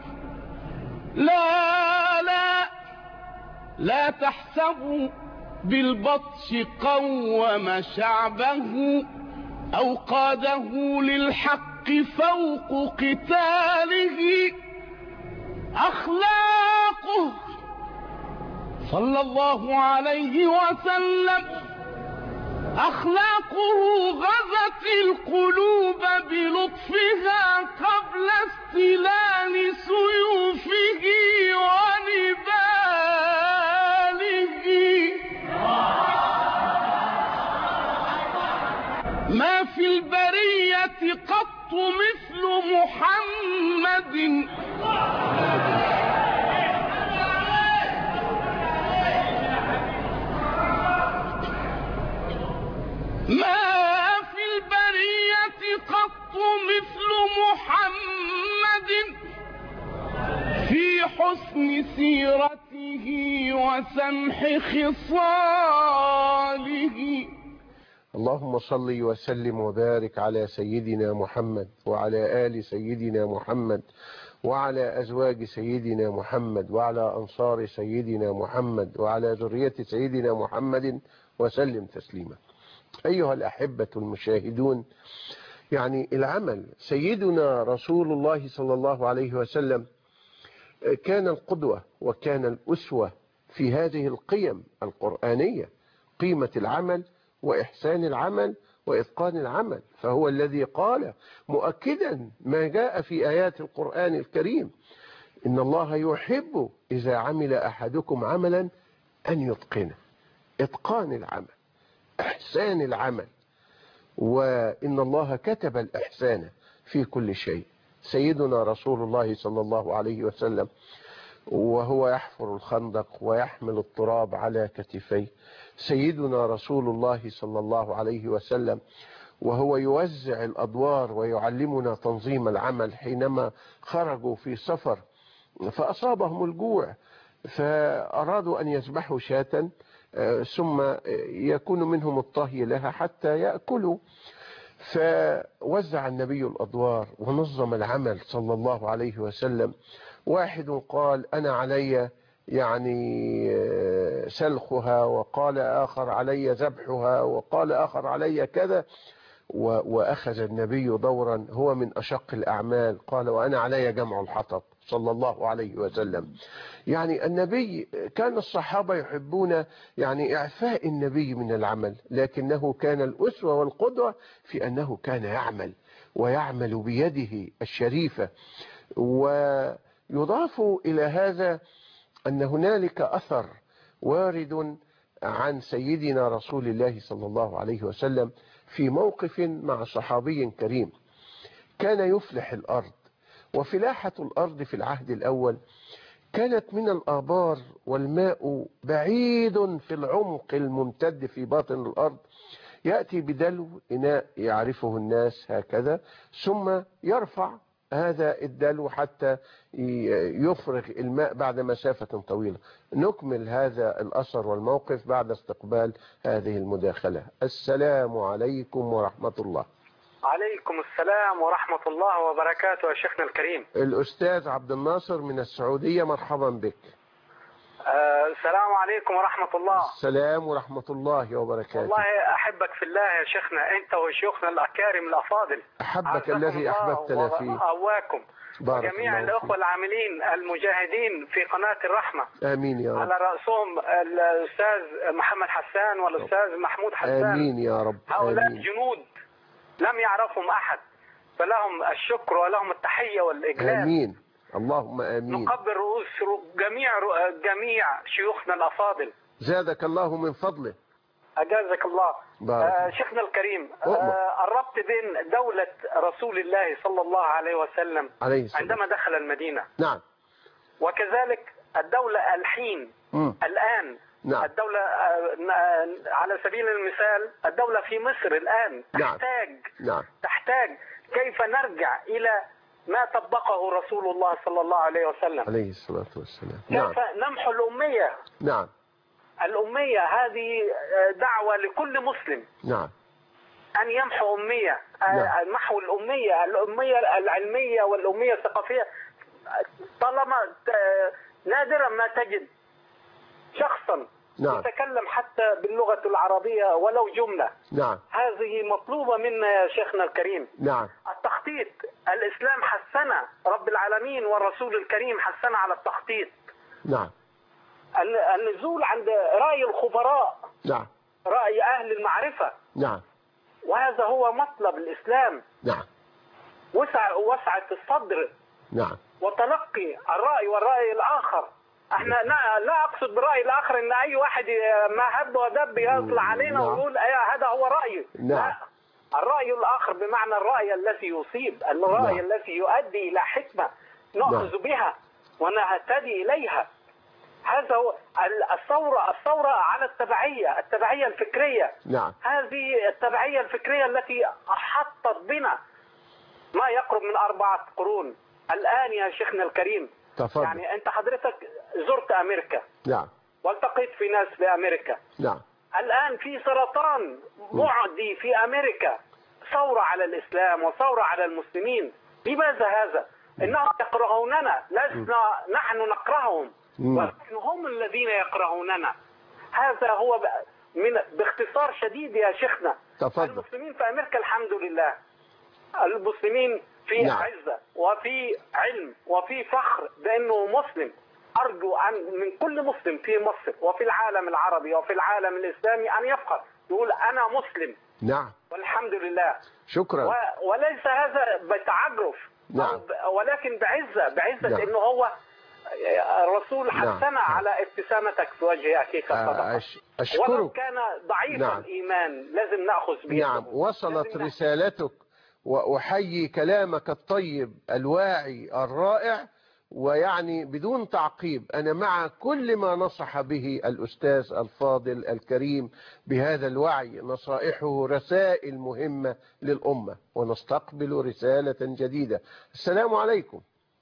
لا لا لا تحسبوا بالبطش قوم شعبه، أو قاده للحق فوق قتاله. أخلاقه صلى الله عليه وسلم أخلاقه غزت القلوب بلطفها قبل استلال سيوفه ونباله. ما في البرية قط مثل محمد، ما في البرية قط مثل محمد في حسن سيرته وسمح خصاله. اللهم صل وسلم وبارك على سيدنا محمد وعلى آل سيدنا محمد وعلى أزواج سيدنا محمد وعلى أنصار سيدنا محمد وعلى ذرية سيدنا محمد وسلم تسليما. أيها الأحبة المشاهدون، يعني العمل، سيدنا رسول الله صلى الله عليه وسلم كان القدوة وكان الأسوة في هذه القيم القرآنية، قيمة العمل وإحسان العمل وإتقان العمل. فهو الذي قال مؤكدا ما جاء في آيات القرآن الكريم: إن الله يحب إذا عمل أحدكم عملا أن يتقنه. إتقان العمل، إحسان العمل، وإن الله كتب الإحسان في كل شيء. سيدنا رسول الله صلى الله عليه وسلم وهو يحفر الخندق ويحمل التراب على كتفيه، سيدنا رسول الله صلى الله عليه وسلم وهو يوزع الأدوار ويعلمنا تنظيم العمل حينما خرجوا في سفر فأصابهم الجوع فأرادوا أن يذبحوا شاة ثم يكون منهم الطهي لها حتى يأكلوا، فوزع النبي الأدوار ونظم العمل صلى الله عليه وسلم. واحد قال أنا علي يعني سلخها، وقال آخر علي ذبحها، وقال آخر علي كذا، وأخذ النبي دورا هو من أشق الأعمال، قال وأنا علي جمع الحطب صلى الله عليه وسلم. يعني النبي كان الصحابة يحبون يعني إعفاء النبي من العمل، لكنه كان الأسوة والقدوة في أنه كان يعمل ويعمل بيده الشريفة. ويضاف إلى هذا أن هنالك أثر وارد عن سيدنا رسول الله صلى الله عليه وسلم في موقف مع صحابي كريم كان يفلح الأرض. وفلاحة الأرض في العهد الأول كانت من الآبار، والماء بعيد في العمق الممتد في باطن الأرض، يأتي بدلو إناء يعرفه الناس هكذا، ثم يرفع هذا الدلو حتى يفرغ الماء بعد مسافة طويلة. نكمل هذا الأثر والموقف بعد استقبال هذه المداخلة. السلام عليكم ورحمة الله. عليكم السلام ورحمة الله وبركاته يا شيخنا الكريم. الأستاذ عبد الناصر من السعودية، مرحبا بك. آه السلام عليكم ورحمة الله. السلام ورحمة الله وبركاته. والله أحبك في الله يا شيخنا، أنت وشيوخنا الأكارم الأفاضل. أحبك الذي أحببتنا فيه. وأواكم وجميع الأخوة العاملين المجاهدين في قناة الرحمة. آمين يا رب. على رأسهم الأستاذ محمد حسان والأستاذ محمود حسان. آمين يا رب. هؤلاء آمين. جنود لم يعرفهم أحد، فلهم الشكر ولهم التحية والإجلال. آمين. اللهم آمين. نقبل رؤوس جميع جميع شيوخنا الأفاضل. زادك الله من فضله. أجازك الله. آه شيخنا الكريم، آه الربط بين دولة رسول الله صلى الله عليه وسلم عليه السلام عندما دخل المدينة، نعم، وكذلك الدولة الحين م. الآن، نعم. الدولة آه على سبيل المثال الدولة في مصر الآن تحتاج نعم. تحتاج كيف نرجع إلى ما طبقه رسول الله صلى الله عليه وسلم عليه الصلاة والسلام. كيف نعم. نمحو الأمية. نعم. الأمية هذه دعوة لكل مسلم. نعم. أن يمحو أمية. نعم. محو الأمية، الأمية العلمية والأمية الثقافية. طالما نادرا ما تجد شخصا نعم. يتكلم حتى باللغة العربية ولو جملة. نعم. هذه مطلوبة منا يا شيخنا الكريم. نعم. التخطيط، الإسلام حثنا، رب العالمين والرسول الكريم حثنا على التخطيط. نعم. النزول عند رأي الخبراء. نعم. رأي أهل المعرفة. نعم. وهذا هو مطلب الإسلام. نعم. وسع وسعة الصدر. نعم. وتلقي الرأي والرأي الآخر. احنا لا اقصد بالرأي الآخر ان اي واحد ما هب ودب يطلع علينا نعم. ويقول ايه هذا هو رأيي. نعم. لا. الرأي الآخر بمعنى الرأي الذي يصيب، الرأي نعم. الذي يؤدي إلى حكمة نأخذ نعم. بها ونهتدي إليها. هذا هو الثورة، الثورة على التبعية، التبعية الفكرية. نعم. هذه التبعية الفكرية التي أحطت بنا ما يقرب من أربعة قرون. الآن يا شيخنا الكريم، تفضل. يعني أنت حضرتك زرت أمريكا. نعم. والتقيت في ناس في أمريكا. نعم. الآن في سرطان معدي في أمريكا، ثورة على الإسلام وثورة على المسلمين. لماذا هذا؟ إنهم يكرهوننا، لسنا نحن نكرههم، ولكن هم الذين يكرهوننا. هذا هو من باختصار شديد يا شيخنا. تفضل. المسلمين في أمريكا الحمد لله، المسلمين في نعم. عزة وفي علم وفي فخر بأنه مسلم. أرجو أن من كل مسلم في مصر وفي العالم العربي وفي العالم الإسلامي أن يفخر، يقول أنا مسلم. نعم. والحمد لله. شكرا. و... وليس هذا بتعجرف. نعم. ولكن بعزة، بعزة نعم. إنه هو الرسول حثنا نعم. على ابتسامتك في وجه أخيك الصدقة. أش... أشكرك. ولو كان ضعيف نعم. الإيمان لازم نأخذ بيده. نعم. وصلت رسالتك، وأحيي كلامك الطيب الواعي الرائع، ويعني بدون تعقيب أنا مع كل ما نصح به الأستاذ الفاضل الكريم بهذا الوعي. نصائحه رسائل مهمة للأمة، ونستقبل رسالة جديدة. السلام عليكم.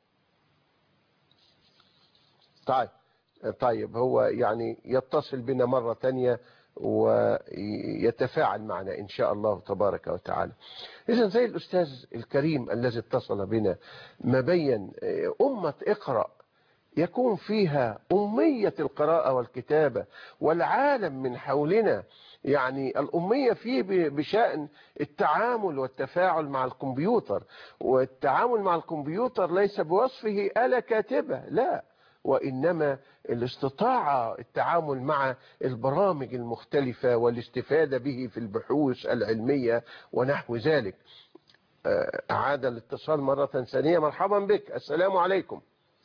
طيب طيب هو يعني يتصل بنا مرة تانية ويتفاعل معنا إن شاء الله تبارك وتعالى. إذن زي الأستاذ الكريم الذي اتصل بنا ما بين أمة اقرأ يكون فيها أمية القراءة والكتابة، والعالم من حولنا يعني الأمية فيه بشأن التعامل والتفاعل مع الكمبيوتر. والتعامل مع الكمبيوتر ليس بوصفه آلة كاتبة، لا، وإنما الاستطاعة التعامل مع البرامج المختلفة والاستفادة به في البحوث العلمية ونحو ذلك. أعاد الاتصال مرة ثانية. مرحبا بك. السلام عليكم.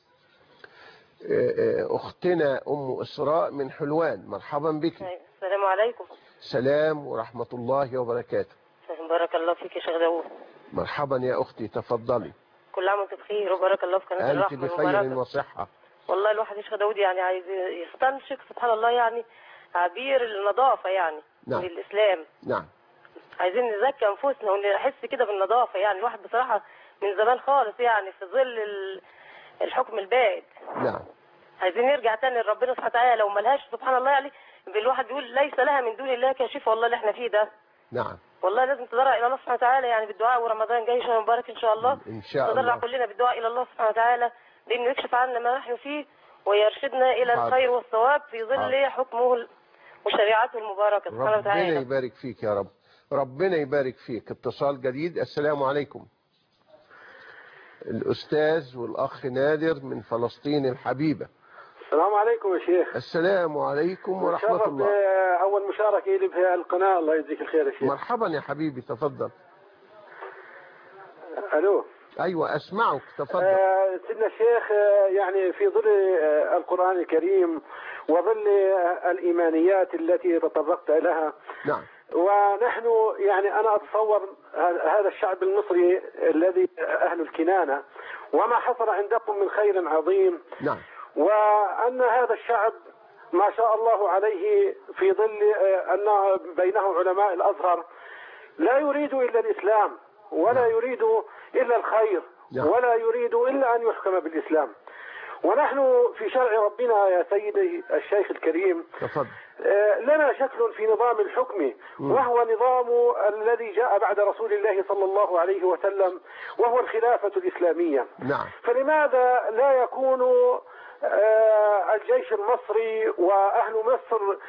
أختنا أم إسراء من حلوان، مرحبا بك. السلام عليكم. سلام ورحمة الله وبركاته. بارك الله فيك يا شيخ داوود. مرحبا يا أختي، تفضلي. كل عام وانت بخير وبارك الله في قناة الرحمة. أنت بخير وصحة. والله الواحد يا شيخ داوود يعني عايز يستنشق سبحان الله يعني عبير النظافة يعني. نعم. للإسلام. نعم. عايزين نزكي أنفسنا ونحس كده بالنظافة يعني. الواحد بصراحة من زمان خالص يعني في ظل الحكم البائد. نعم. عايزين نرجع تاني لربنا سبحانه وتعالى. لو ملهاش سبحان الله يعني الواحد بيقول ليس لها من دون الله كاشفة. والله اللي احنا فيه ده. نعم. والله لازم تضرع الى الله سبحانه وتعالى يعني بالدعاء، ورمضان جاي شهر مبارك ان شاء الله. ان شاء الله نضرع كلنا بالدعاء الى الله سبحانه وتعالى لانه يكشف عنا ما نحن فيه ويرشدنا الى حاضر. الخير والصواب في ظل حاضر. حكمه وشريعته المباركه سبحانه وتعالى. ربنا يبارك فيك يا رب. ربنا يبارك فيك. اتصال جديد. السلام عليكم. الأستاذ والأخ نادر من فلسطين الحبيبة. السلام عليكم يا شيخ. السلام عليكم ورحمة الله. أول مشاركة لي في القناة، الله يجزيك الخير يا شيخ. مرحبا يا حبيبي، تفضل. ألو. أيوة أسمعك، تفضل. آه سيدنا الشيخ، آه يعني في ظل آه القرآن الكريم وظل آه الإيمانيات التي تطرقت لها. نعم. ونحن يعني أنا أتصور هذا الشعب المصري الذي أهل الكنانة وما حصل عندكم من خير عظيم. نعم. وأن هذا الشعب ما شاء الله عليه في ظل أن بينه علماء الأزهر لا يريد إلا الإسلام ولا يريد إلا الخير ولا يريد إلا أن يحكم بالإسلام. ونحن في شرع ربنا يا سيدي الشيخ الكريم تفضل. لنا شكل في نظام الحكم وهو نظام الذي جاء بعد رسول الله صلى الله عليه وسلم وهو الخلافة الإسلامية. نعم. فلماذا لا يكون الجيش المصري وأهل مصر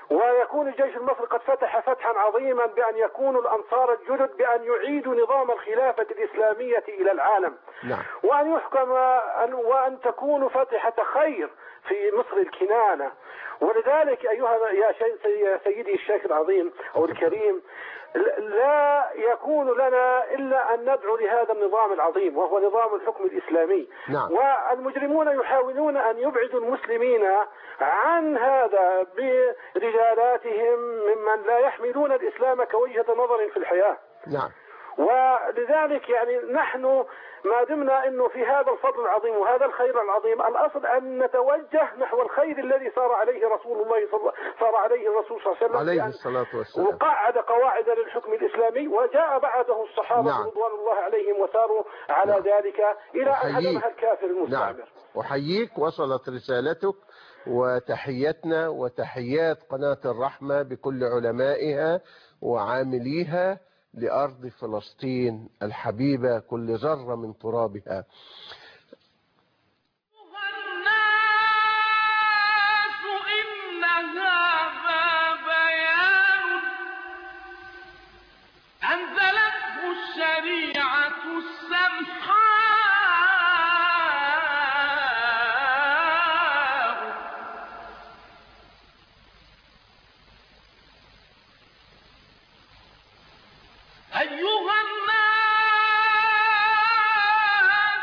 ويكون الجيش المصري قد فتح فتحا عظيما بأن يكونوا الأنصار الجدد بأن يعيدوا نظام الخلافة الإسلامية إلى العالم. نعم. وأن يحكم وأن تكون فاتحة خير في مصر الكنانة. ولذلك أيها يا سيدي الشيخ العظيم أو الكريم، لا يكون لنا إلا أن ندعو لهذا النظام العظيم وهو نظام الحكم الإسلامي. نعم. والمجرمون يحاولون أن يبعدوا المسلمين عن هذا برجالاتهم ممن لا يحملون الإسلام كوجهة نظر في الحياة. نعم. ولذلك يعني نحن ما دمنا انه في هذا الفضل العظيم وهذا الخير العظيم، الاصل ان نتوجه نحو الخير الذي صار عليه رسول الله صلى صار عليه الرسول صلى الله عليه وسلم عليه الصلاة والسلام، وقعد قواعد للحكم الاسلامي، وجاء بعده الصحابه نعم. رضوان الله عليهم وساروا على نعم. ذلك الى ان هدمها الكافر المستعمر. نعم. أحييك، وصلت رسالتك، وتحيتنا وتحيات قناة الرحمة بكل علمائها وعامليها لأرض فلسطين الحبيبة كل ذرة من ترابها. أنزلته الشريعة السمحاء أيها الناس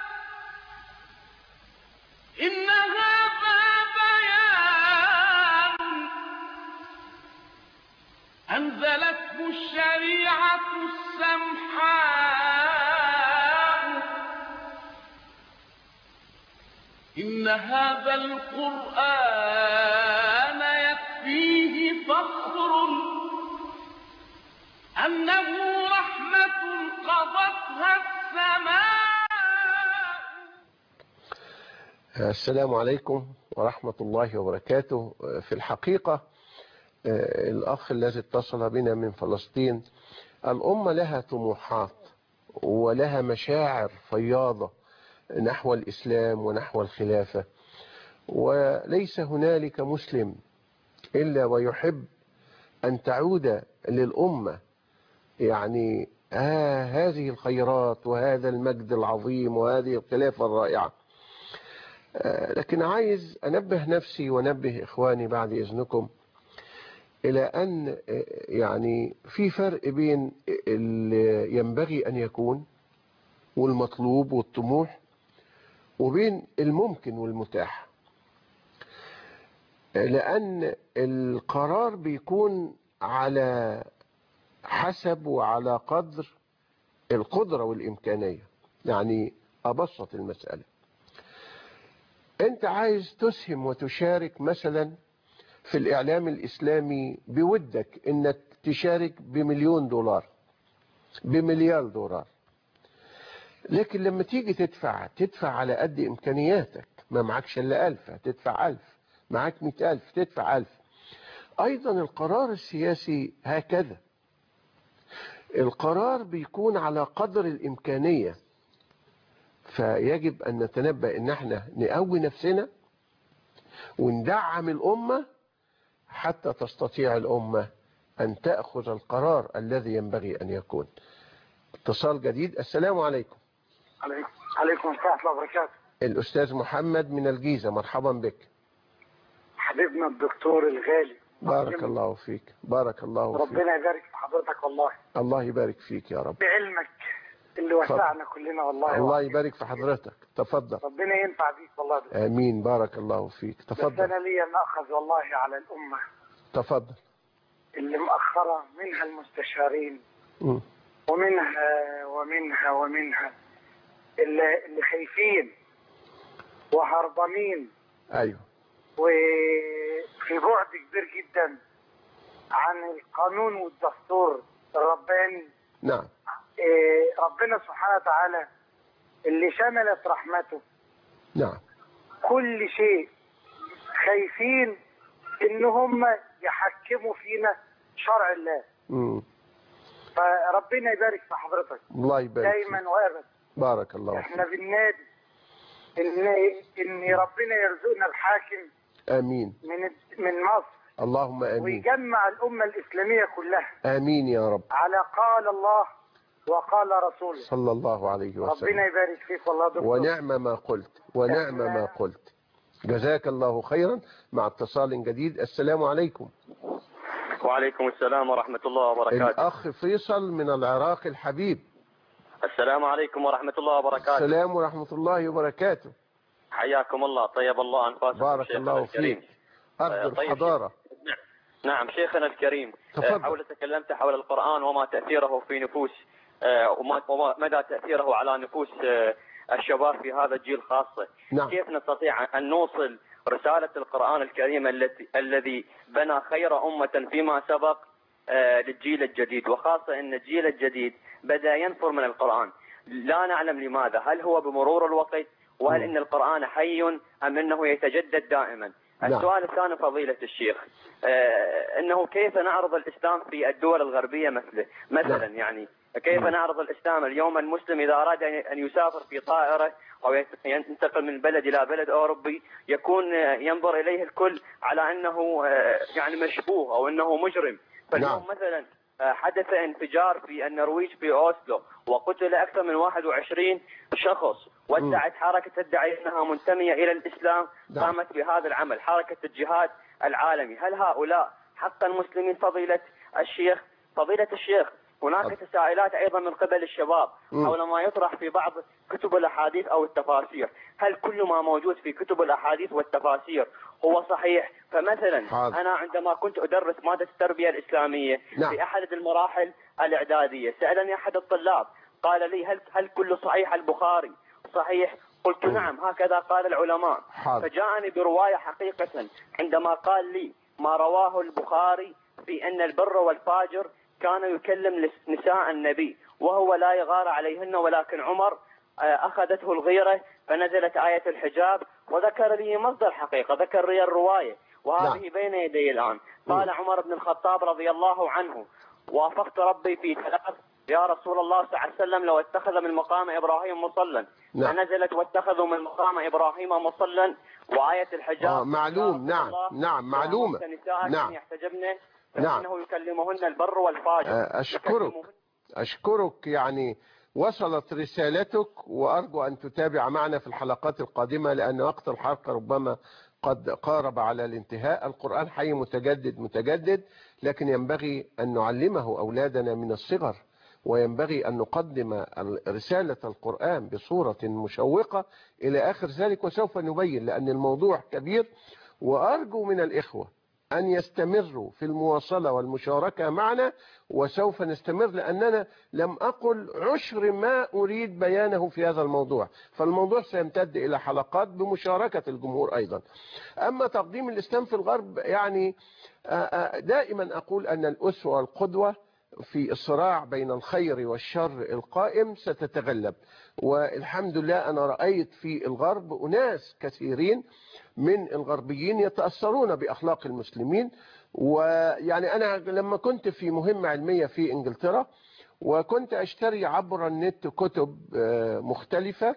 إن هذا بيان أنزلته الشريعة السمحاء إن هذا القرآن يكفيه فخر أنه رحمة قضتها السماء. السلام عليكم ورحمة الله وبركاته. في الحقيقة الأخ الذي اتصل بنا من فلسطين، الأمة لها طموحات ولها مشاعر فياضة نحو الإسلام ونحو الخلافة، وليس هنالك مسلم إلا ويحب أن تعود للأمة يعني آه هذه الخيرات وهذا المجد العظيم وهذه الخلافة الرائعة. آه لكن عايز أنبه نفسي ونبه إخواني بعد إذنكم إلى أن يعني في فرق بين اللي ينبغي أن يكون والمطلوب والطموح وبين الممكن والمتاح، لأن القرار بيكون على حسب وعلى قدر القدرة والإمكانية. يعني أبسط المسألة، أنت عايز تسهم وتشارك مثلا في الإعلام الإسلامي بودك إنك تشارك بمليون دولار بمليار دولار، لكن لما تيجي تدفع تدفع على قد إمكانياتك. ما معكش إلا ألف هتدفع ألف، معك مئة ألف تدفع ألف. أيضا القرار السياسي هكذا، القرار بيكون على قدر الإمكانية، فيجب أن نتنبأ إن احنا نقوي نفسنا وندعم الأمة حتى تستطيع الأمة أن تأخذ القرار الذي ينبغي أن يكون. اتصال جديد. السلام عليكم. عليكم عليكم السلام ورحمة الله وبركاته. الأستاذ محمد من الجيزة، مرحبا بك. حبيبنا الدكتور الغالي، بارك الله فيك. بارك الله فيك. ربنا يبارك في حضرتك والله. الله يبارك فيك يا رب. بعلمك اللي وسعنا كلنا والله. الله يبارك في حضرتك. تفضل. ربنا ينفع بيك والله. آمين. بارك الله فيك. تفضل. بس أنا ليا مأخذ والله على الأمة. تفضل. اللي مأخرة منها المستشارين م. ومنها ومنها ومنها اللي, اللي خايفين وهربانين. أيوه. وفي بعد كبير جدا عن القانون والدستور الرباني. نعم. إيه ربنا سبحانه وتعالى اللي شملت رحمته. نعم. كل شيء خايفين ان هم يحكموا فينا شرع الله. امم فربنا يبارك في حضرتك. الله يبارك دايما فيك. وابدا. بارك الله فيك. احنا بالنادي ان ان ربنا يرزقنا الحاكم امين من من مصر اللهم آمين. ويجمع الأمة الإسلامية كلها آمين يا رب. على قال الله وقال رسوله صلى الله عليه وسلم. ربنا يبارك فيك والله دكتور. ونعم ما قلت ونعم ما قلت. جزاك الله خيرا. مع اتصال جديد. السلام عليكم. وعليكم السلام ورحمة الله وبركاته. الأخ فيصل من العراق الحبيب. السلام عليكم ورحمة الله وبركاته. السلام ورحمة الله وبركاته. حياكم الله، طيب الله أنفاسكم. بارك الله فيك. أرض طيب الحضارة. نعم شيخنا الكريم، تفضل. حول تكلمت حول القرآن وما تأثيره في نفوس ومدى تأثيره على نفوس الشباب في هذا الجيل خاصة. نعم. كيف نستطيع أن نوصل رسالة القرآن الكريم التي الذي بنى خير أمة فيما سبق للجيل الجديد، وخاصة أن الجيل الجديد بدأ ينفر من القرآن، لا نعلم لماذا، هل هو بمرور الوقت وهل إن القرآن حي أم أنه يتجدد دائما؟ السؤال الثاني فضيلة الشيخ، آه أنه كيف نعرض الإسلام في الدول الغربية مثله مثلا يعني كيف نعرض الإسلام اليوم؟ المسلم إذا أراد أن يسافر في طائرة أو ينتقل من بلد إلى بلد أوروبي يكون ينظر إليه الكل على أنه يعني مشبوه أو أنه مجرم. فاليوم مثلا حدث انفجار في النرويج في أوسلو وقتل أكثر من واحد وعشرين شخص، وادعت حركة تدعي أنها منتمية إلى الإسلام قامت بهذا العمل، حركة الجهاد العالمي. هل هؤلاء حقا مسلمين فضيلة الشيخ؟ فضيلة الشيخ هناك تساؤلات أيضا من قبل الشباب حول ما يطرح في بعض كتب الأحاديث أو التفاسير، هل كل ما موجود في كتب الأحاديث والتفاسير هو صحيح؟ فمثلا حاضر. أنا عندما كنت أدرس مادة التربية الإسلامية نعم. في أحد المراحل الإعدادية سألني أحد الطلاب قال لي هل هل كل صحيح البخاري صحيح؟ قلت نعم هكذا قال العلماء. حاضر. فجاءني برواية حقيقة عندما قال لي ما رواه البخاري في أن البر والفاجر كان يكلم نساء النبي وهو لا يغار عليهن، ولكن عمر أخذته الغيرة فنزلت آية الحجاب، وذكر لي مصدر حقيقة، ذكر لي الرواية وهذه لا. بين يدي الآن. قال عمر بن الخطاب رضي الله عنه وافقت ربي في ثلاث يا رسول الله صلى الله عليه وسلم لو اتخذ من مقام إبراهيم مصلا، فنزلت واتخذوا من مقام إبراهيم مصلا وآية الحجاب. آه معلوم. نعم نعم معلومة. نعم يحتجبن فإنه نعم. يكلمهن البر والفاجر. أشكرك أشكرك يعني وصلت رسالتك، وأرجو أن تتابع معنا في الحلقات القادمة لأن وقت الحلقة ربما قد قارب على الانتهاء. القرآن حي متجدد متجدد، لكن ينبغي أن نعلمه أولادنا من الصغر، وينبغي أن نقدم رسالة القرآن بصورة مشوقة إلى آخر ذلك، وسوف نبين لأن الموضوع كبير. وأرجو من الإخوة أن يستمروا في المواصلة والمشاركة معنا، وسوف نستمر لأننا لم أقل عشر ما أريد بيانه في هذا الموضوع، فالموضوع سيمتد إلى حلقات بمشاركة الجمهور أيضا. أما تقديم الإسلام في الغرب يعني دائما أقول أن الأسوة والقدوة في الصراع بين الخير والشر القائم ستتغلب، والحمد لله أنا رأيت في الغرب أناس كثيرين من الغربيين يتأثرون بأخلاق المسلمين. ويعني أنا لما كنت في مهمة علمية في إنجلترا وكنت أشتري عبر النت كتب مختلفة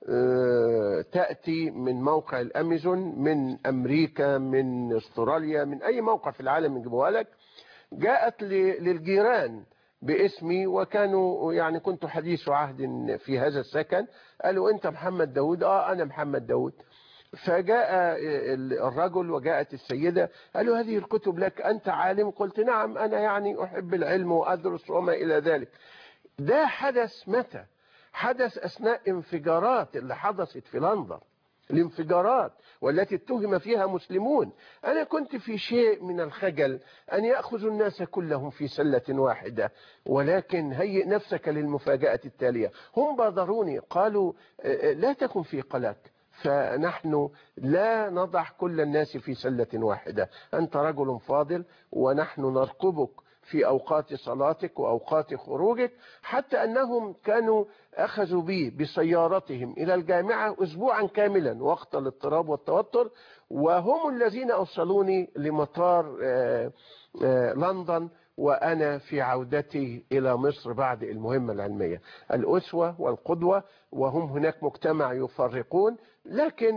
تأتي من موقع الأمازون من أمريكا من أستراليا من أي موقع في العالم يجيبوها لك، جاءت للجيران باسمي وكانوا يعني كنت حديث عهد في هذا السكن، قالوا أنت محمد داود؟ آه أنا محمد داود. فجاء الرجل وجاءت السيدة قالوا هذه الكتب لك، أنت عالم؟ قلت نعم أنا يعني أحب العلم وأدرس وما إلى ذلك. ده حدث متى؟ حدث أثناء انفجارات اللي حدثت في لندن، الانفجارات والتي اتهم فيها مسلمون. أنا كنت في شيء من الخجل أن يأخذ الناس كلهم في سلة واحدة، ولكن هيئ نفسك للمفاجأة التالية. هم بادروني قالوا لا تكن في قلق، فنحن لا نضع كل الناس في سلة واحدة، أنت رجل فاضل ونحن نرقبك في أوقات صلاتك وأوقات خروجك، حتى أنهم كانوا أخذوا بي بسيارتهم إلى الجامعة أسبوعا كاملا وقت الاضطراب والتوتر، وهم الذين أوصلوني لمطار آآ آآ لندن وأنا في عودتي إلى مصر بعد المهمة العلمية. الأسوة والقدوة، وهم هناك مجتمع يفرقون، لكن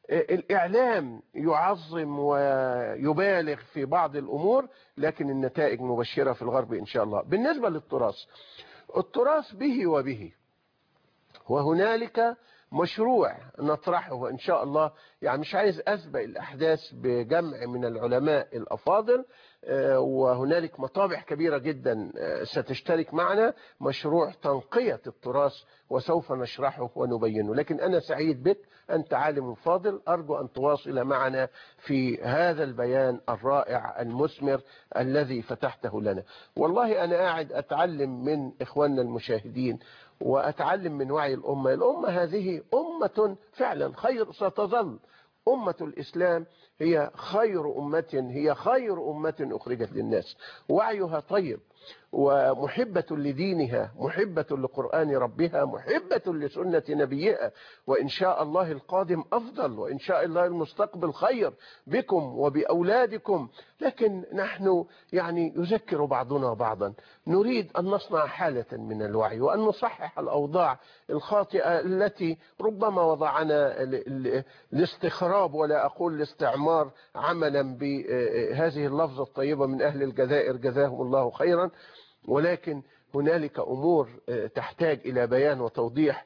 الإعلام يعظم ويبالغ في بعض الأمور، لكن النتائج مبشرة في الغرب إن شاء الله. بالنسبة للتراث، التراث به وبه، وهنالك مشروع نطرحه إن شاء الله. يعني مش عايز أسبق الأحداث بجمع من العلماء الأفاضل، وهنالك مطابع كبيرة جدا ستشترك معنا، مشروع تنقية التراث، وسوف نشرحه ونبينه. لكن أنا سعيد بك، أنت عالم فاضل، أرجو أن تواصل معنا في هذا البيان الرائع المثمر الذي فتحته لنا. والله أنا قاعد أتعلم من إخواننا المشاهدين، وأتعلم من وعي الأمة. الأمة هذه أمة فعلا خير، ستظل أمة الإسلام هي خير أمة، هي خير أمة أخرجت للناس. وعيها طيب، ومحبة لدينها، محبة لقرآن ربها، محبة لسنة نبيها. وإن شاء الله القادم أفضل، وإن شاء الله المستقبل خير بكم وبأولادكم. لكن نحن يعني يذكر بعضنا بعضا، نريد أن نصنع حالة من الوعي، وأن نصحح الأوضاع الخاطئة التي ربما وضعنا الاستخراب، ولا أقول الاستعمار، عملا بهذه اللفظة الطيبة من أهل الجزائر جزاهم الله خيرا. ولكن هنالك أمور تحتاج إلى بيان وتوضيح،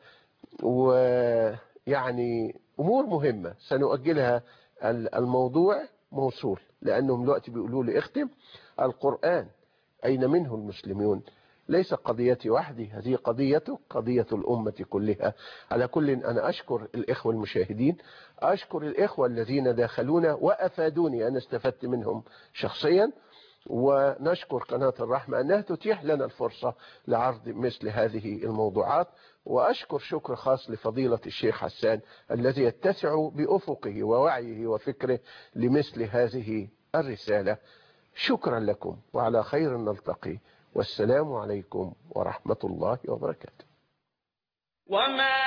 ويعني أمور مهمة سنؤجلها. الموضوع موصول، لأنهم دلوقتي بيقولوا لي اختم القرآن أين منه المسلمون، ليس قضيتي وحدي، هذه قضيتك، قضية الأمة كلها. على كل أنا أشكر الإخوة المشاهدين، أشكر الإخوة الذين داخلونا وأفادوني، أنا استفدت منهم شخصيا. ونشكر قناة الرحمة أنها تتيح لنا الفرصة لعرض مثل هذه الموضوعات. وأشكر شكر خاص لفضيلة الشيخ حسان الذي يتسع بأفقه ووعيه وفكره لمثل هذه الرسالة. شكرا لكم، وعلى خير نلتقي، والسلام عليكم ورحمة الله وبركاته. وما